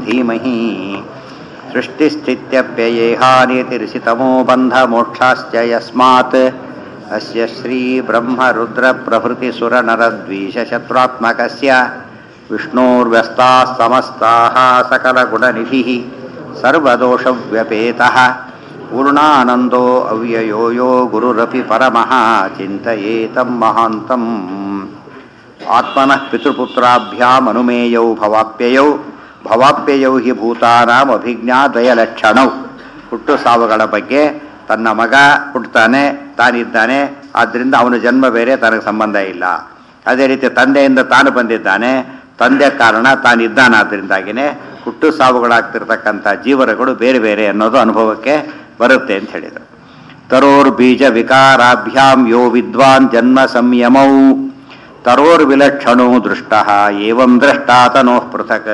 ಧೀಮಹಿ ಸೃಷ್ಟಿಸ್ಥಿತ್ಯಪ್ಯಯೇಹಾನಿತಿರ್ಷಿತಮೋ ಬಂಧಮೋಕ್ಷಾಶ್ಚ ಯಸ್ಮಾತ್ ಅಸ್ಯ ಶ್ರೀ ಬ್ರಹ್ಮ ರುದ್ರ ಪ್ರಭೃತಿ ಸುರ ನರದ್ವೀಷ ಶತ್ರುತ್ಮಕಸ್ಯ ವಿಷ್ಣೋರ್ವ್ಯಸ್ತಾಃ ಸಮಸ್ತಾಃ ಸಕಲಗುಣನಿಧಿಃ ಸರ್ವದೋಷವ್ಯಪೇತಃ ಪೂರ್ಣಾನಂದೋ ಅವ್ಯಯೋ ಯೋ ಗುರುರಪಿ ಪರಮಃ ಚಿಂತಯೇತಂ ಮಹಾಂತಂ ಆತ್ಮನಃ ಪಿತೃಪುತ್ರಾಭ್ಯಾಂ ಅನುಮೇಯೌ ಭವಾಪ್ಯಯೌ ಹಿ ಭೂತಾನಾಂ ಅಭಿಜ್ಞಾದ್ವಯಲಕ್ಷಣೌ. ಹುಟ್ಟು ಸಾವುಗಳ ಬಗ್ಗೆ ತನ್ನ ಮಗ ಹುಟ್ಟುತ್ತಾನೆ, ತಾನಿದ್ದಾನೆ, ಆದ್ದರಿಂದ ಅವನ ಜನ್ಮ ಬೇರೆ, ತನಗೆ ಸಂಬಂಧ ಇಲ್ಲ. ಅದೇ ರೀತಿ ತಂದೆಯಿಂದ ತಾನು ಬಂದಿದ್ದಾನೆ, ತಂದೆ ಕಾರಣ ತಾನಿದ್ದಾನಾದ್ದರಿಂದಾಗಿಯೇ ಹುಟ್ಟು ಸಾವುಗಳಾಗ್ತಿರ್ತಕ್ಕಂಥ ಜೀವನಗಳು ಬೇರೆ ಬೇರೆ ಅನ್ನೋದು ಅನುಭವಕ್ಕೆ ಬರುತ್ತೆ ಅಂತ ಹೇಳಿದರು. ತರೋರ್ ಬೀಜ ವಿಕಾರಾಭ್ಯಾಂ ಯೋ ವಿದ್ವಾನ್ ಜನ್ಮ ಸಂಯಮೌ ತರೋರ್ ವಿಲಕ್ಷಣೋ ದೃಷ್ಟಃ ಏವಂ ದ್ರಷ್ಟಾ ತನೋಃ ಪೃಥಕ್.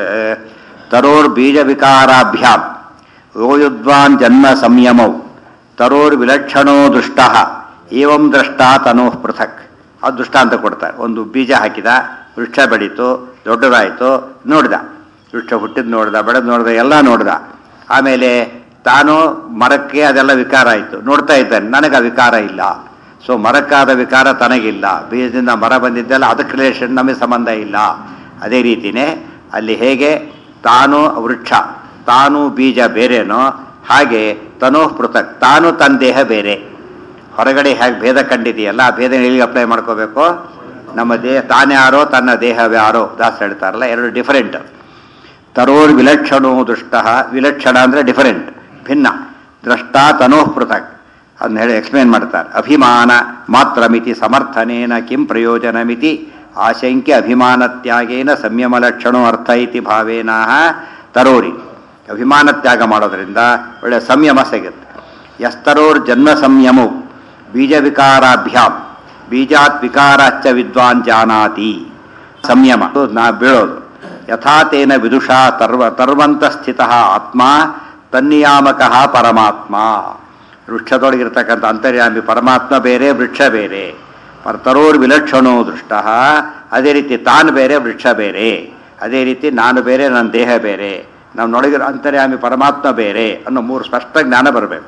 ತರೋರ್ ಬೀಜ ವಿಕಾರಾಭ್ಯಾಂ ಯೋ ವಿದ್ವಾನ್ ಜನ್ಮ ಸಂಯಮೌ ತರೋರ್ ವಿಲಕ್ಷಣೋ ದೃಷ್ಟಃ ಏವಂ ದ್ರಷ್ಟಾ ತನೋಃ ಪೃಥಕ್. ಅದು ದೃಷ್ಟಾಂತ ಕೊಡ್ತಾರೆ. ಒಂದು ಬೀಜ ಹಾಕಿದ, ವೃಕ್ಷ ಬೆಳೀತು, ದೊಡ್ಡದಾಯಿತು, ನೋಡ್ದ, ವೃಕ್ಷ ಹುಟ್ಟಿದ್ ನೋಡ್ದ, ಬೆಳೆದು ನೋಡ್ದ, ಎಲ್ಲ ನೋಡ್ದ. ಆಮೇಲೆ ತಾನು ಮರಕ್ಕೆ ಅದೆಲ್ಲ ವಿಕಾರ ಆಯಿತು, ನೋಡ್ತಾ ಇದ್ದಾನೆ, ನನಗೆ ಆ ವಿಕಾರ ಇಲ್ಲ. ಸೊ ಮರಕ್ಕಾದ ವಿಕಾರ ತನಗಿಲ್ಲ, ಬೀಜದಿಂದ ಮರ ಬಂದಿದ್ದೆಲ್ಲ ಅದಕ್ಕೆ ರಿಲೇಷನ್, ನಮಗೆ ಸಂಬಂಧ ಇಲ್ಲ. ಅದೇ ರೀತಿಯೇ ಅಲ್ಲಿ ಹೇಗೆ ತಾನು ವೃಕ್ಷ, ತಾನು ಬೀಜ ಬೇರೆನೋ ಹಾಗೆ ತನೋಃ ಪೃಥಕ್, ತಾನು ತನ್ನ ದೇಹ ಬೇರೆ. ಹೊರಗಡೆ ಹೇಗೆ ಭೇದ ಕಂಡಿದೆಯಲ್ಲ, ಆ ಭೇದ ಎಲ್ಲಿಗೆ ಅಪ್ಲೈ ಮಾಡ್ಕೋಬೇಕು? ನಮ್ಮ ದೇಹ ತಾನ್ಯಾರೋ ತನ್ನ ದೇಹವ್ಯಾರೋ ದಾಸ ಹೇಳ್ತಾರಲ್ಲ, ಎರಡು ಡಿಫರೆಂಟ್. ತರೋರ್ ವಿಲಕ್ಷಣೋ ದೃಷ್ಟಃ, ವಿಲಕ್ಷಣ ಅಂದರೆ ಡಿಫರೆಂಟ್, ಭಿನ್ನ. ದ್ರಷ್ಟಾ ತನೋಃ ಪೃಥಕ್ ಅದನ್ನ ಹೇಳಿ ಎಕ್ಸ್ಪ್ಲೇನ್ ಮಾಡ್ತಾರೆ. ಅಭಿಮಾನ ಮಾತ್ರಮಿತಿ ಸಮರ್ಥನೇನ ಕಿಂ ಪ್ರಯೋಜನಮಿತಿ ಆಶಂಕ್ಯ ಅಭಿಮಾನತ್ಯಾಗೇನ ಸಂಯಮ ಲಕ್ಷಣೋ ಅರ್ಥ ಇತಿ ಭಾವೇನ ತರೋರಿ. ಅಭಿಮಾನ ತ್ಯಾಗ ಮಾಡೋದ್ರಿಂದ ಒಳ್ಳೆ ಸಂಯಮ ಸಿಗುತ್ತೆ. ಯಸ್ತರೋರ್ ಜನ್ಮ ಸಂಯಮವು ಬೀಜ ವಿಕಾರಾಭ್ಯಾಂ ಬೀಜಾತ್ ವಿಕಾರಾಚ್ಚ ವಿದ್ವಾನ್ ಜಾನಾತಿ. ಸಂಯಮ ನಾ ಬೀಳೋದು. ಯಥಾತೇನ ವಿದುಷಾ ತರ್ವಂತ ಸ್ಥಿತ ಆತ್ಮ ತನ್ನಿಯಾಮಕ ಪರಮಾತ್ಮ. ವೃಕ್ಷದೊಳಗಿರ್ತಕ್ಕಂಥ ಅಂತರ್ಯಾಮಿ ಪರಮಾತ್ಮ ಬೇರೆ, ವೃಕ್ಷ ಬೇರೆ. ತರೋರ್ ವಿಲಕ್ಷಣೋ ದೃಷ್ಟ. ಅದೇ ರೀತಿ ತಾನು ಬೇರೆ, ವೃಕ್ಷ ಬೇರೆ. ಅದೇ ರೀತಿ ನಾನು ಬೇರೆ, ನನ್ನ ದೇಹ ಬೇರೆ, ನನ್ನೊಳಗಿರೋ ಅಂತರ್ಯಾಮಿ ಪರಮಾತ್ಮ ಬೇರೆ ಅನ್ನೋ ಮೂರು ಸ್ಪಷ್ಟ ಜ್ಞಾನ ಬರಬೇಕು.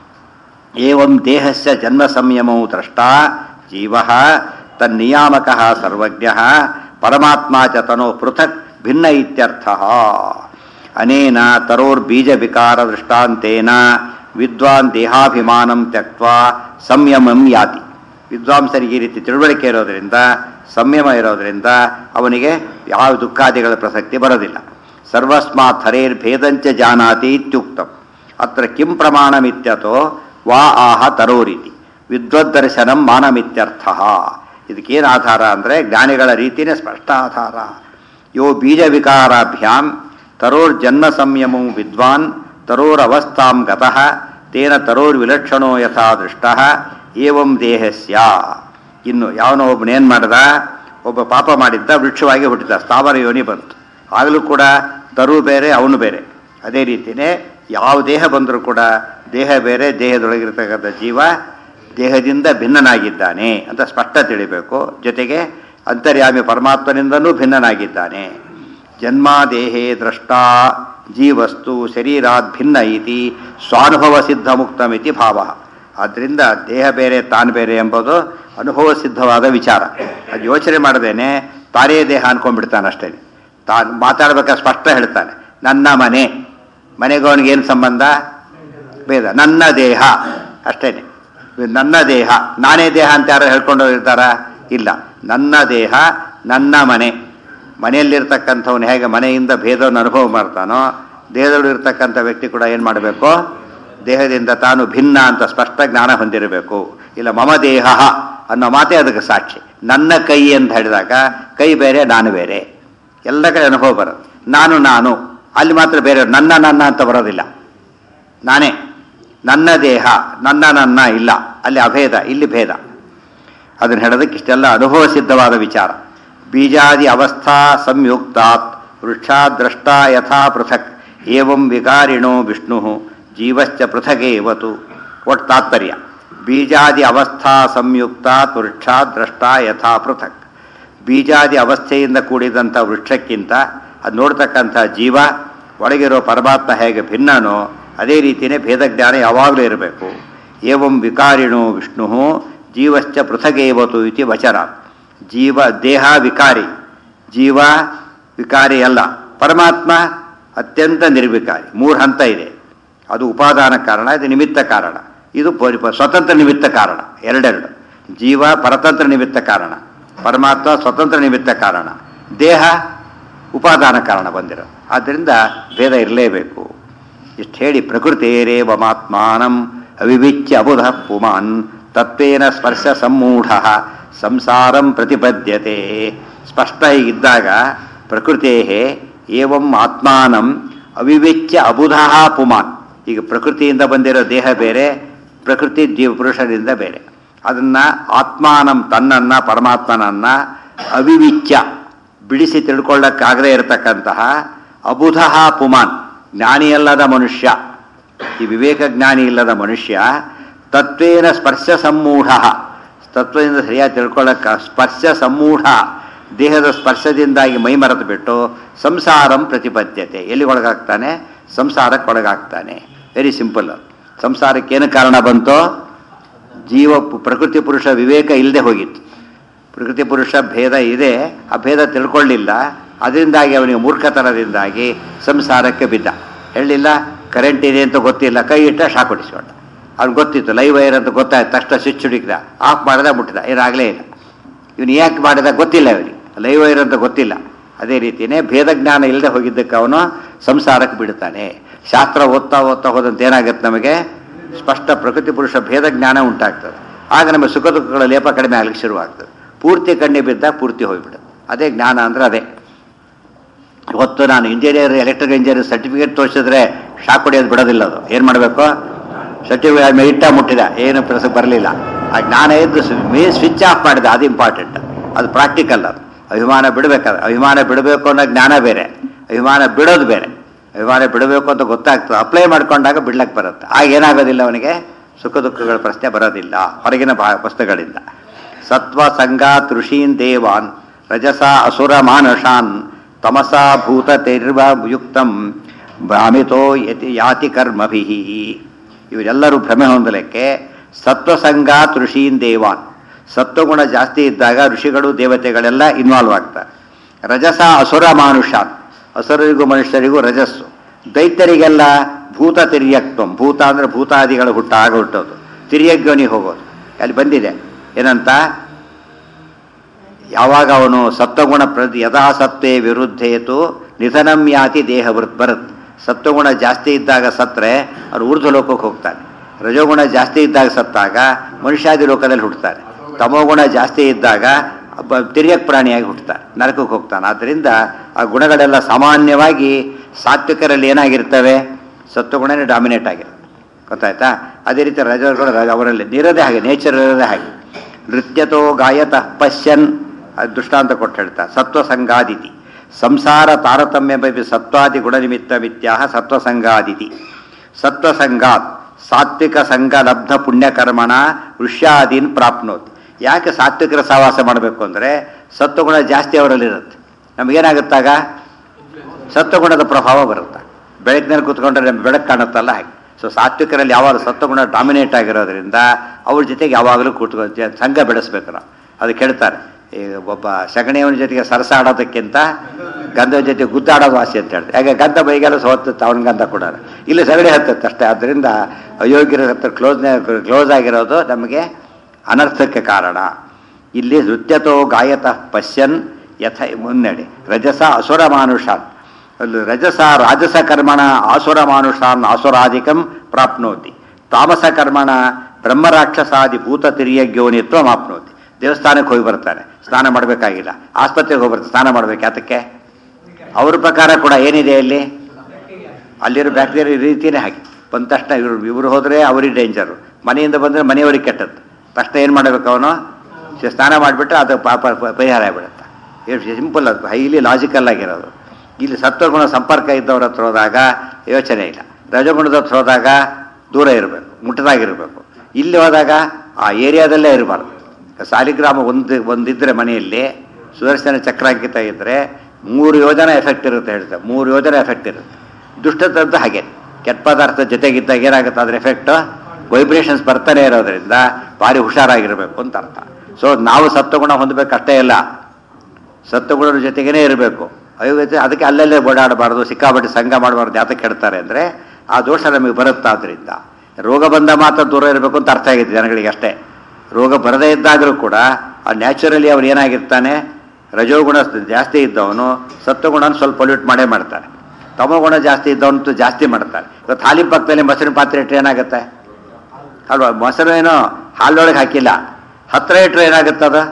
ಏವಂ ದೇಹಸ್ಯ ಜನ್ಮ ಸಂಯಮೋ ದ್ರಷ್ಟ ಜೀವ ತನ್ನಿಯಾಮಕ ಸರ್ವಜ್ಞ ಪರಮಾತ್ಮ ಚ ತನೋ ಪೃಥಕ್ ಭಿನ್ನ ಇತ್ಯರ್ಥ. ಅನೇನ ತರೋರ್ ಬೀಜ ವಿಕಾರ ದೃಷ್ಟಾಂತೇನ ವಿದ್ವಾನ್ ದೇಹಾಭಿಮಾನಂ ತ್ಯಕ್ತ್ವಾ ಸಂಯಮಂ ಯಾತಿ. ವಿದ್ವಾಂಸರಿಗೆ ಈ ರೀತಿ ತಿಳುವಳಿಕೆ ಇರೋದರಿಂದ, ಸಂಯಮ ಇರೋದರಿಂದ ಅವನಿಗೆ ಯಾವ ದುಃಖಾದಿಗಳ ಪ್ರಸಕ್ತಿ ಬರೋದಿಲ್ಲ. ಸರ್ವಸ್ಮಾತ್ ಹರೇರ್ಭೇದಂಚ ಜಾನಾತಿ ಇತ್ಯುಕ್ತಂ. ಅತ್ರ ಕಿಂ ಪ್ರಮಾಣಮಿತ್ಯತೋ ವಾ ಆಹ ತರೋರಿತಿ ವಿದ್ವದ್ದರ್ಶನಂ ಮಾನಮಿತ್ಯರ್ಥ. ಇದಕ್ಕೇನು ಆಧಾರ ಅಂದರೆ ಜ್ಞಾನಿಗಳ ರೀತಿಯೇ ಸ್ಪಷ್ಟ ಆಧಾರ. ಯೋ ಬೀಜ ವಿಕಾರಾಭ್ಯಾಂ ತರೋರ್ ಜನ್ಮ ಸಂಯಮೋ ವಿದ್ವಾನ್ ತರೋರ್ ಅವಸ್ಥಾಂ ಗತಃ ತೇನ ತರೋರ್ ವಿಲಕ್ಷಣೋ ಯಥಾ ದೃಷ್ಟಃ ಏವಂ ದೇಹಸ್ಯ. ಇನ್ನು ಯಾವನೋ ಒಬ್ಬನೇನು ಮಾಡ್ದ, ಒಬ್ಬ ಪಾಪ ಮಾಡಿದ್ದ, ವೃಕ್ಷವಾಗಿ ಹುಟ್ಟಿದ, ಸ್ಥಾವರ ಯೋನಿ ಬಂತು. ಆಗಲೂ ಕೂಡ ತರು ಬೇರೆ, ಅವನು ಬೇರೆ. ಅದೇ ರೀತಿಯೇ ಯಾವ ದೇಹ ಬಂದರೂ ಕೂಡ ದೇಹ ಬೇರೆ, ದೇಹದೊಳಗಿರ್ತಕ್ಕಂಥ ಜೀವ ದೇಹದಿಂದ ಭಿನ್ನನಾಗಿದ್ದಾನೆ ಅಂತ ಸ್ಪಷ್ಟ ತಿಳಿಬೇಕು. ಜೊತೆಗೆ ಅಂತರ್ಯಾಮಿ ಪರಮಾತ್ಮನಿಂದನೂ ಭಿನ್ನನಾಗಿದ್ದಾನೆ. ಜನ್ಮಾದೇಹೇ ದ್ರಷ್ಟಾ ಜೀವಸ್ತು ಶರೀರಾತ್ ಭಿನ್ನ ಇತಿ ಸ್ವಾನುಭವ ಸಿದ್ಧ ಮುಕ್ತಮಿತಿ ಭಾವ. ಆದ್ದರಿಂದ ದೇಹ ಬೇರೆ, ತಾನು ಬೇರೆ ಎಂಬುದು ಅನುಭವ ಸಿದ್ಧವಾದ ವಿಚಾರ. ಅದು ಯೋಚನೆ ಮಾಡದೇನೆ ತಾನೇ ದೇಹ ಅನ್ಕೊಂಡ್ಬಿಡ್ತಾನೆ ಅಷ್ಟೇ. ತಾನು ಮಾತಾಡ್ಬೇಕಾದ್ರೆ ಸ್ಪಷ್ಟ ಹೇಳ್ತಾನೆ, ನನ್ನ ಮನೆ, ಮನೆಗೂ ಅವನಿಗೇನು ಸಂಬಂಧ? ಭೇದ. ನನ್ನ ದೇಹ ಅಷ್ಟೇ. ನನ್ನ ದೇಹ, ನಾನೇ ದೇಹ ಅಂತ ಯಾರು ಹೇಳ್ಕೊಂಡು ಇರ್ತಾರ? ಇಲ್ಲ. ನನ್ನ ದೇಹ, ನನ್ನ ಮನೆ. ಮನೆಯಲ್ಲಿರ್ತಕ್ಕಂಥವನು ಹೇಗೆ ಮನೆಯಿಂದ ಭೇದವನ್ನು ಅನುಭವ ಮಾಡ್ತಾನೋ, ದೇಹದಲ್ಲಿರ್ತಕ್ಕಂಥ ವ್ಯಕ್ತಿ ಕೂಡ ಏನು ಮಾಡಬೇಕು? ದೇಹದಿಂದ ತಾನು ಭಿನ್ನ ಅಂತ ಸ್ಪಷ್ಟ ಜ್ಞಾನ ಹೊಂದಿರಬೇಕು. ಇಲ್ಲ ಮಮ ದೇಹ ಅನ್ನೋ ಮಾತೇ ಅದಕ್ಕೆ ಸಾಕ್ಷಿ. ನನ್ನ ಕೈ ಅಂತ ಹೇಳಿದಾಗ ಕೈ ಬೇರೆ, ನಾನು ಬೇರೆ, ಎಲ್ಲ ಕಡೆ ಅನುಭವ ಬರೋದು. ನಾನು ಅಲ್ಲಿ ಮಾತ್ರ ಬೇರೆ, ನನ್ನ ಅಂತ ಬರೋದಿಲ್ಲ. ನಾನೇ ನನ್ನ ದೇಹ, ನನ್ನ ಇಲ್ಲ, ಅಲ್ಲಿ ಅಭೇದ, ಇಲ್ಲಿ ಭೇದ. ಅದನ್ನು ಹೇಳೋದಕ್ಕೆ ಇಷ್ಟೆಲ್ಲ ಅನುಭವ ಸಿದ್ಧವಾದ ವಿಚಾರ. ಬೀಜಾದಿ ಅವಸ್ಥಾ ಸಂಯುಕ್ತಾತ್ ವೃಕ್ಷಾದ್ರಷ್ಟ ಯಥಾ ಪೃಥಕ್ ಏವಂ ವಿಕಾರಿಣೋ ವಿಷ್ಣು ಜೀವಶ್ಚ ಪೃಥಗೇವತು. ಒಟ್ಟು ತಾತ್ಪರ್ಯ, ಬೀಜಾದಿ ಅವಸ್ಥಾ ಸಂಯುಕ್ತಾತ್ ವೃಕ್ಷಾದ್ರಷ್ಟ ಯಥಾ ಪೃಥಕ್. ಬೀಜಾದಿ ಅವಸ್ಥೆಯಿಂದ ಕೂಡಿದಂಥ ವೃಕ್ಷಕ್ಕಿಂತ ಅದು ನೋಡ್ತಕ್ಕಂಥ ಜೀವ ಒಳಗಿರೋ ಪರಮಾತ್ಮ ಹೇಗೆ ಭಿನ್ನನೋ ಅದೇ ರೀತಿಯೇ ಭೇದಜ್ಞಾನ ಯಾವಾಗಲೂ ಇರಬೇಕು. ಏವಂ ವಿಕಾರಿಣೋ ವಿಷ್ಣು ಜೀವಶ್ಚ ಪೃಥಗೇವತು ಇತಿ ವಚನ. ಜೀವ ದೇಹ ವಿಕಾರಿ, ಜೀವ ವಿಕಾರಿ ಅಲ್ಲ, ಪರಮಾತ್ಮ ಅತ್ಯಂತ ನಿರ್ವಿಕಾರಿ. 3 ಹಂತ ಇದೆ. ಅದು ಉಪಾದಾನ ಕಾರಣ, ಇದು ನಿಮಿತ್ತ ಕಾರಣ, ಇದು ಸ್ವತಂತ್ರ ನಿಮಿತ್ತ ಕಾರಣ. ಎರಡೆರಡು. ಜೀವ ಪರತಂತ್ರ ನಿಮಿತ್ತ ಕಾರಣ, ಪರಮಾತ್ಮ ಸ್ವತಂತ್ರ ನಿಮಿತ್ತ ಕಾರಣ, ದೇಹ ಉಪಾದಾನ ಕಾರಣ ಬಂದಿರೋ. ಆದ್ದರಿಂದ ಭೇದ ಇರಲೇಬೇಕು. ಇಷ್ಟು ಹೇಳಿ ಪ್ರಕೃತೇರೇವ ಮಾತ್ಮಾನಂ ಅವಿವಿಚ್ಯ ಅಬುಧ ಪುಮಾನ್ ತತ್ವೇನ ಸ್ಪರ್ಶ ಸಮ್ಮೂಢ ಸಂಸಾರಂ ಪ್ರತಿಪದ್ಯತೆ. ಸ್ಪಷ್ಟ ಹೀಗಿದ್ದಾಗ ಪ್ರಕೃತೇ ಏವಂ ಆತ್ಮಾನಂ ಅವಿವಿಚ್ಯ ಅಬುಧ ಪುಮಾನ್. ಈಗ ಪ್ರಕೃತಿಯಿಂದ ಬಂದಿರೋ ದೇಹ ಬೇರೆ, ಪ್ರಕೃತಿ ಜೀವ ಪುರುಷರಿಂದ ಬೇರೆ. ಅದನ್ನು ಆತ್ಮಾನಂ ತನ್ನನ್ನು ಪರಮಾತ್ಮನನ್ನು ಅವಿವಿಚ್ಯ ಬಿಡಿಸಿ ತಿಳ್ಕೊಳ್ಳೋಕ್ಕಾಗದೇ ಇರತಕ್ಕಂತಹ ಅಬುಧ ಪುಮಾನ್ ಜ್ಞಾನಿಯಲ್ಲದ ಮನುಷ್ಯ, ಈ ವಿವೇಕ ಜ್ಞಾನಿ ಇಲ್ಲದ ಮನುಷ್ಯ ತತ್ವೇನ ಸ್ಪರ್ಶ ಸಮ್ಮೂಢ, ತತ್ವದಿಂದ ಸರಿಯಾಗಿ ತಿಳ್ಕೊಳ್ಳೋಕ್ಕೆ ಸ್ಪರ್ಶ ಸಮ್ಮೂಢ ದೇಹದ ಸ್ಪರ್ಶದಿಂದಾಗಿ ಮೈ ಮರೆತು ಬಿಟ್ಟು ಸಂಸಾರಂ ಪ್ರತಿಪದ್ಯತೆ. ಎಲ್ಲಿ ಒಳಗಾಗ್ತಾನೆ? ಸಂಸಾರಕ್ಕೆ ಒಳಗಾಗ್ತಾನೆ. Very simple. ಸಂಸಾರಕ್ಕೇನು ಕಾರಣ ಬಂತೋ? ಜೀವ ಪ್ರಕೃತಿ ಪುರುಷ ವಿವೇಕ ಇಲ್ಲದೆ ಹೋಗಿತ್ತು. ಪ್ರಕೃತಿ ಪುರುಷ ಭೇದ ಇದೆ, ಆ ಭೇದ ತಿಳ್ಕೊಳ್ಳಿಲ್ಲ. ಅದರಿಂದಾಗಿ ಅವನಿಗೆ ಮೂರ್ಖತನದಿಂದಾಗಿ ಸಂಸಾರಕ್ಕೆ ಬಿದ್ದ. ಹೇಳಿಲ್ಲ ಕರೆಂಟ್ ಇದೆ ಅಂತ ಗೊತ್ತಿಲ್ಲ, ಕೈ ಇಟ್ಟ ಶಾಕ್ ಹೊಡಿಸ್ಕೊಂಡ. ಅವ್ನಿಗೆ ಗೊತ್ತಿತ್ತು ಲೈವ್ ವೈರ್ ಅಂತ ಗೊತ್ತಾಯ್ತು, ತಕ್ಷಣ ಸ್ವಿಚ್ ಹುಡುಕಿದ, ಆಫ್ ಮಾಡಿದ, ಮುಟ್ಟಿದ, ಏನಾಗಲೇ ಇಲ್ಲ. ಇವನು ಯಾಕೆ ಮಾಡಿದ ಗೊತ್ತಿಲ್ಲ, ಅವನಿಗೆ ಲೈವ್ ವೈರ್ ಅಂತ ಗೊತ್ತಿಲ್ಲ. ಅದೇ ರೀತಿಯೇ ಭೇದ ಜ್ಞಾನ ಇಲ್ಲದೆ ಹೋಗಿದ್ದಕ್ಕೆ ಅವನು ಸಂಸಾರಕ್ಕೆ ಬಿಡ್ತಾನೆ. ಶಾಸ್ತ್ರ ಓದ್ತಾ ಓದ್ತಾ ಹೋದಂತೆ ಏನಾಗುತ್ತೆ, ನಮಗೆ ಸ್ಪಷ್ಟ ಪ್ರಕೃತಿ ಪುರುಷ ಭೇದ ಜ್ಞಾನ ಉಂಟಾಗ್ತದೆ. ಆಗ ನಮ್ಮ ಸುಖ ದುಃಖಗಳ ಲೇಪ ಕಡಿಮೆ ಆಗಲಿಕ್ಕೆ ಶುರುವಾಗ್ತದೆ. ಪೂರ್ತಿ ಕಣ್ಣಿ ಬಿದ್ದಾಗ ಪೂರ್ತಿ ಹೋಗಿಬಿಡುತ್ತೆ. ಅದೇ ಜ್ಞಾನ ಅಂದರೆ ಅದೇ. ಇವತ್ತು ನಾನು ಇಂಜಿನಿಯರ್, ಎಲೆಕ್ಟ್ರಿಕಲ್ ಇಂಜಿನಿಯರ್ ಸರ್ಟಿಫಿಕೇಟ್ ತೋರಿಸಿದ್ರೆ ಶಾಕ್ ಹೊಡೆಯೋದು ಬಿಡೋದಿಲ್ಲ. ಅದು ಏನು ಮಾಡಬೇಕು? ಸರ್ಟಿಫಿಕೇಟ್ ಇಟ್ಟ ಮುಟ್ಟಿದ, ಏನು ಪ್ರಸಕ್ಕೆ ಬರಲಿಲ್ಲ. ಆ ಜ್ಞಾನ ಇದ್ದು ಸ್ವಿಚ್ ಆಫ್ ಮಾಡಿದ, ಅದು ಇಂಪಾರ್ಟೆಂಟ್. ಅದು ಪ್ರಾಕ್ಟಿಕಲ್. ಅದು ಅಭಿಮಾನ ಬಿಡಬೇಕಾದ್ರೆ, ಅಭಿಮಾನ ಬಿಡಬೇಕು ಅನ್ನೋ ಜ್ಞಾನ ಬೇರೆ, ಅಭಿಮಾನ ಬಿಡೋದು ಬೇರೆ. ಅಭಿಮಾನ ಬಿಡಬೇಕು ಅಂತ ಗೊತ್ತಾಗ್ತದೆ, ಅಪ್ಲೈ ಮಾಡ್ಕೊಂಡಾಗ ಬಿಡ್ಲಕ್ಕೆ ಬರುತ್ತೆ. ಆಗ ಏನಾಗೋದಿಲ್ಲ, ಅವನಿಗೆ ಸುಖ ದುಃಖಗಳ ಪ್ರಶ್ನೆ ಬರೋದಿಲ್ಲ ಹೊರಗಿನ ವಸ್ತುಗಳಿಂದ. ಸತ್ವ ಸಂಗಾತ್ ಋಷೀನ್ ದೇವಾನ್ ರಜಸ ಅಸುರ ಮಾನಷಾನ್ ತಮಸಾ ಭೂತೈರ್ವ ಯುಕ್ತಂ ಭ್ರಾಮಿತೋ ಯಾತಿ ಕರ್ಮಭಿಃ. ಇವರೆಲ್ಲರೂ ಭ್ರಮೆ ಹೊಂದಲಿಕ್ಕೆ ಸತ್ವಸಂಗಾತ್ ಋಷೀನ್ ದೇವಾನ್, ಸತ್ವಗುಣ ಜಾಸ್ತಿ ಇದ್ದಾಗ ಋಷಿಗಳು ದೇವತೆಗಳೆಲ್ಲ ಇನ್ವಾಲ್ವ್ ಆಗ್ತಾರೆ. ರಜಸ ಅಸುರ ಮಾನುಷಾನ್, ಅಸುರರಿಗೂ ಮನುಷ್ಯರಿಗೂ ರಜಸ್ಸು. ದೈತ್ಯರಿಗೆಲ್ಲ ಭೂತ ತಿರ್ಯಕ್ತ್ವಂ, ಭೂತ ಅಂದರೆ ಭೂತಾದಿಗಳು ಹುಟ್ಟೋದು, ತಿರ್ಯಜ್ಞನಿ ಹೋಗೋದು. ಅಲ್ಲಿ ಬಂದಿದೆ ಏನಂತ, ಯಾವಾಗ ಅವನು ಸತ್ವಗುಣ ಯಥಾ ಸತ್ವೇ ವಿರುದ್ಧೇತು ನಿಧನಂ ಯಾತಿ ದೇಹ ಬರುತ್ತೆ. ಸತ್ವಗುಣ ಜಾಸ್ತಿ ಇದ್ದಾಗ ಸತ್ತರೆ ಅವ್ರು ಊರ್ಧ್ವ ಲೋಕಕ್ಕೆ ಹೋಗ್ತಾನೆ. ರಜೋಗುಣ ಜಾಸ್ತಿ ಇದ್ದಾಗ ಸತ್ತಾಗ ಮನುಷ್ಯಾದಿ ಲೋಕದಲ್ಲಿ ಹುಟ್ಟುತ್ತಾನೆ. ತಮೋಗುಣ ಜಾಸ್ತಿ ಇದ್ದಾಗ ತಿರ್ಯಕ್ ಪ್ರಾಣಿಯಾಗಿ ಹುಟ್ಟುತ್ತಾನೆ, ನರಕಕ್ಕೆ ಹೋಗ್ತಾನೆ. ಆದ್ದರಿಂದ ಆ ಗುಣಗಳೆಲ್ಲ ಸಾಮಾನ್ಯವಾಗಿ ಸಾತ್ವಿಕರಲ್ಲಿ ಏನಾಗಿರ್ತವೆ? ಸತ್ವಗುಣನೇ ಡಾಮಿನೇಟ್ ಆಗಿರುತ್ತೆ. ಗೊತ್ತಾಯ್ತಾ? ಅದೇ ರೀತಿ ರಜೋಗುಣ ಅವರಲ್ಲಿ ಇರೋದೇ ಹಾಗೆ, ನೇಚರ್ ಇರೋದೇ ಹಾಗೆ. ನೃತ್ಯತೋ ಗಾಯತಃ ಪಶ್ಯನ್, ದೃಷ್ಟಾಂತ ಕೊಟ್ಟು ಹೇಳ್ತಾ ಸತ್ವಸಂಗಾದಿತಿ. ಸಂಸಾರ ತಾರತಮ್ಯ ಸತ್ವಾದಿ ಗುಣನಿಮಿತ್ತ ಮಿತ್ಯಾಹ ಸತ್ವಸಂಗಾದಿತಿ. ಸತ್ವಸಂಗಾತ್ ಸಾತ್ವಿಕ ಸಂಘ ಲಬ್ಧ ಪುಣ್ಯಕರ್ಮಣ ಋಷ್ಯಾದೀನ್ ಪ್ರಾಪ್ನೋತ್. ಯಾಕೆ ಸಾತ್ವಿಕರ ಸಹವಾಸ ಮಾಡಬೇಕು ಅಂದರೆ ಸತ್ವಗುಣ ಜಾಸ್ತಿ ಅವರಲ್ಲಿರುತ್ತೆ. ನಮಗೇನಾಗುತ್ತಾಗ ಸತ್ವಗುಣದ ಪ್ರಭಾವ ಬರುತ್ತೆ. ಬೆಳಕಿನಲ್ಲಿ ಕೂತ್ಕೊಂಡ್ರೆ ಬೆಳಕು ಕಾಣುತ್ತಲ್ಲ ಹಾಗೆ. ಸೊ ಸಾತ್ವಿಕರಲ್ಲಿ ಯಾವಾಗ ಸತ್ವಗುಣ ಡಾಮಿನೇಟ್ ಆಗಿರೋದ್ರಿಂದ ಅವ್ರ ಜೊತೆಗೆ ಯಾವಾಗಲೂ ಕೂತ್ಕೊಂಡು ಸಂಘ ಬೆಳೆಸ್ಬೇಕು ನಾವು. ಅದಕ್ಕೆ ಹೇಳ್ತಾರೆ, ಈಗ ಒಬ್ಬ ಸಗಣಿಯವನ ಜೊತೆಗೆ ಸರಸ ಆಡೋದಕ್ಕಿಂತ ಗಂಧದ ಜೊತೆ ಗುದ್ದಾಡೋದು ವಾಸಿ ಅಂತ ಹೇಳ್ತಾರೆ. ಯಾಕೆ ಗಂಧ ಬೈಗೆಲ್ಲ ಹೊತ್ತುತ್ತೆ, ಅವನ ಗಂಧ ಕೊಡೋರು, ಇಲ್ಲಿ ಸಗಣಿ ಹತ್ತುತ್ತೆ ಅಷ್ಟೇ. ಆದ್ದರಿಂದ ಅಯೋಗ್ಯರ ಹತ್ರ ಕ್ಲೋಸ್ ಆಗಿರೋದು ನಮಗೆ ಅನರ್ಥಕ್ಕೆ ಕಾರಣ. ಇಲ್ಲಿ ನೃತ್ಯತೋ ಗಾಯತಃ ಪಶ್ಯನ್ ಯಥ ಮುನ್ನಡೆ ರಜಸ ಅಸುರ ಮಾನುಷಾನ್, ಅಲ್ಲಿ ರಜಸ ರಾಜಸ ಕರ್ಮಣ ಆಸುರ ಮಾನುಷಾನ್ ಆಸುರಾಧಿಕಂ ಪ್ರಾಪ್ನೋತಿ, ತಾಮಸ ಕರ್ಮಣ ಬ್ರಹ್ಮರಾಕ್ಷಸಾದಿ ಭೂತ ತಿರ್ಯಜ್ಞೋನಿತ್ವ ಮಾಪ್ನೋತಿ. ದೇವಸ್ಥಾನಕ್ಕೆ ಹೋಗಿ ಬರ್ತಾನೆ, ಸ್ನಾನ ಮಾಡಬೇಕಾಗಿಲ್ಲ. ಆಸ್ಪತ್ರೆಗೆ ಹೋಗಿ ಬರ್ತಾರೆ, ಸ್ನಾನ ಮಾಡಬೇಕು. ಯಾತಕ್ಕೆ? ಅವ್ರ ಪ್ರಕಾರ ಕೂಡ ಏನಿದೆ ಅಲ್ಲಿರೋ ಬ್ಯಾಕ್ಟೀರಿಯಾ ರೀತಿಯೇ ಹಾಗೆ ಬಂದ ತಕ್ಷಣ ಇವರು ಹೋದರೆ ಅವ್ರಿಗೆ ಡೇಂಜರು, ಮನೆಯಿಂದ ಬಂದರೆ ಮನೆಯವ್ರಿಗೆ ಕೆಟ್ಟದ್ದು. ತಕ್ಷಣ ಏನು ಮಾಡಬೇಕು, ಅವನು ಸ್ನಾನ ಮಾಡಿಬಿಟ್ರೆ ಅದು ಪಾಪ ಪರಿಹಾರ ಆಗಿಬಿಡುತ್ತೆ. ಸಿಂಪಲ್, ಅದು ಹೈಲಿ ಲಾಜಿಕಲ್ ಆಗಿರೋದು. ಇಲ್ಲಿ ಸತ್ವಗುಣ ಸಂಪರ್ಕ ಇದ್ದವ್ರ ಹತ್ರ ಹೋದಾಗ ಯೋಚನೆ ಇಲ್ಲ, ರಜಗುಣದ ಹತ್ರ ಹೋದಾಗ ದೂರ ಇರಬೇಕು, ಮುಟ್ಟದಾಗಿರಬೇಕು. ಇಲ್ಲಿ ಹೋದಾಗ ಆ ಏರಿಯಾದಲ್ಲೇ ಇರಬಾರ್ದು. ಸಾಲಿಗ್ರಾಮ ಒಂದಿದ್ದರೆ ಮನೆಯಲ್ಲಿ ಸುದರ್ಶನ ಚಕ್ರಾಂಕಿತ ಇದ್ದರೆ 3 ಯೋಜನೆ ಎಫೆಕ್ಟ್ ಇರುತ್ತೆ ಹೇಳ್ತಾರೆ. 3 ಯೋಜನೆ ಎಫೆಕ್ಟ್ ಇರುತ್ತೆ. ದುಷ್ಟತದ್ದು ಹಾಗೆ ಕೆಟ್ಟ ಪದಾರ್ಥ ಜೊತೆಗಿದ್ದಾಗ ಏನಾಗುತ್ತೆ ಅದ್ರ ಎಫೆಕ್ಟು ವೈಬ್ರೇಷನ್ಸ್ ಬರ್ತಾನೆ ಇರೋದ್ರಿಂದ ಭಾರಿ ಹುಷಾರಾಗಿರಬೇಕು ಅಂತ ಅರ್ಥ. ಸೊ ನಾವು ಸತ್ವಗುಣ ಹೊಂದಬೇಕಷ್ಟೇ ಇಲ್ಲ, ಸತ್ವಗುಣದ ಜೊತೆಗೇ ಇರಬೇಕು. ಅಯೋಗ್ಯತೆ ಅದಕ್ಕೆ ಅಲ್ಲಲ್ಲೇ ಓಡಾಡಬಾರ್ದು, ಸಿಕ್ಕಾಪಟ್ಟೆ ಸಂಘ ಮಾಡಬಾರ್ದು. ಯಾತಕ್ಕೆ ಕೆಡ್ತಾರೆ ಅಂದರೆ ಆ ದೋಷ ನಮಗೆ ಬರುತ್ತೆ. ಆದ್ದರಿಂದ ರೋಗ ಬಂದ ಮಾತ್ರ ದೂರ ಇರಬೇಕು ಅಂತ ಅರ್ಥ ಆಗಿದೆ ಜನಗಳಿಗೆ ಅಷ್ಟೇ. ರೋಗ ಬರದೇ ಇದ್ದಾಗಲೂ ಕೂಡ ಆ ನ್ಯಾಚುರಲಿ ಅವನು ಏನಾಗಿರ್ತಾನೆ, ರಜೋಗುಣ ಜಾಸ್ತಿ ಇದ್ದವನು ಸತ್ವಗುಣನ ಸ್ವಲ್ಪ ಪೊಲ್ಯೂಟ್ ಮಾಡೇ ಮಾಡ್ತಾನೆ, ತಮೋಗುಣ ಜಾಸ್ತಿ ಇದ್ದವನು ಜಾಸ್ತಿ ಮಾಡ್ತಾನೆ. ಇವತ್ತು ಹಾಲಿನ ಪಕ್ಕದಲ್ಲಿ ಮೊಸರಿನ ಪಾತ್ರೆ ಇಟ್ಟರೆ ಏನಾಗುತ್ತೆ ಅಲ್ವಾ? ಮೊಸರು ಏನೋ ಹಾಲೊಳಗೆ ಹಾಕಿಲ್ಲ, ಹತ್ತಿರ ಇಟ್ಟರೆ ಏನಾಗುತ್ತೆ, ಅದು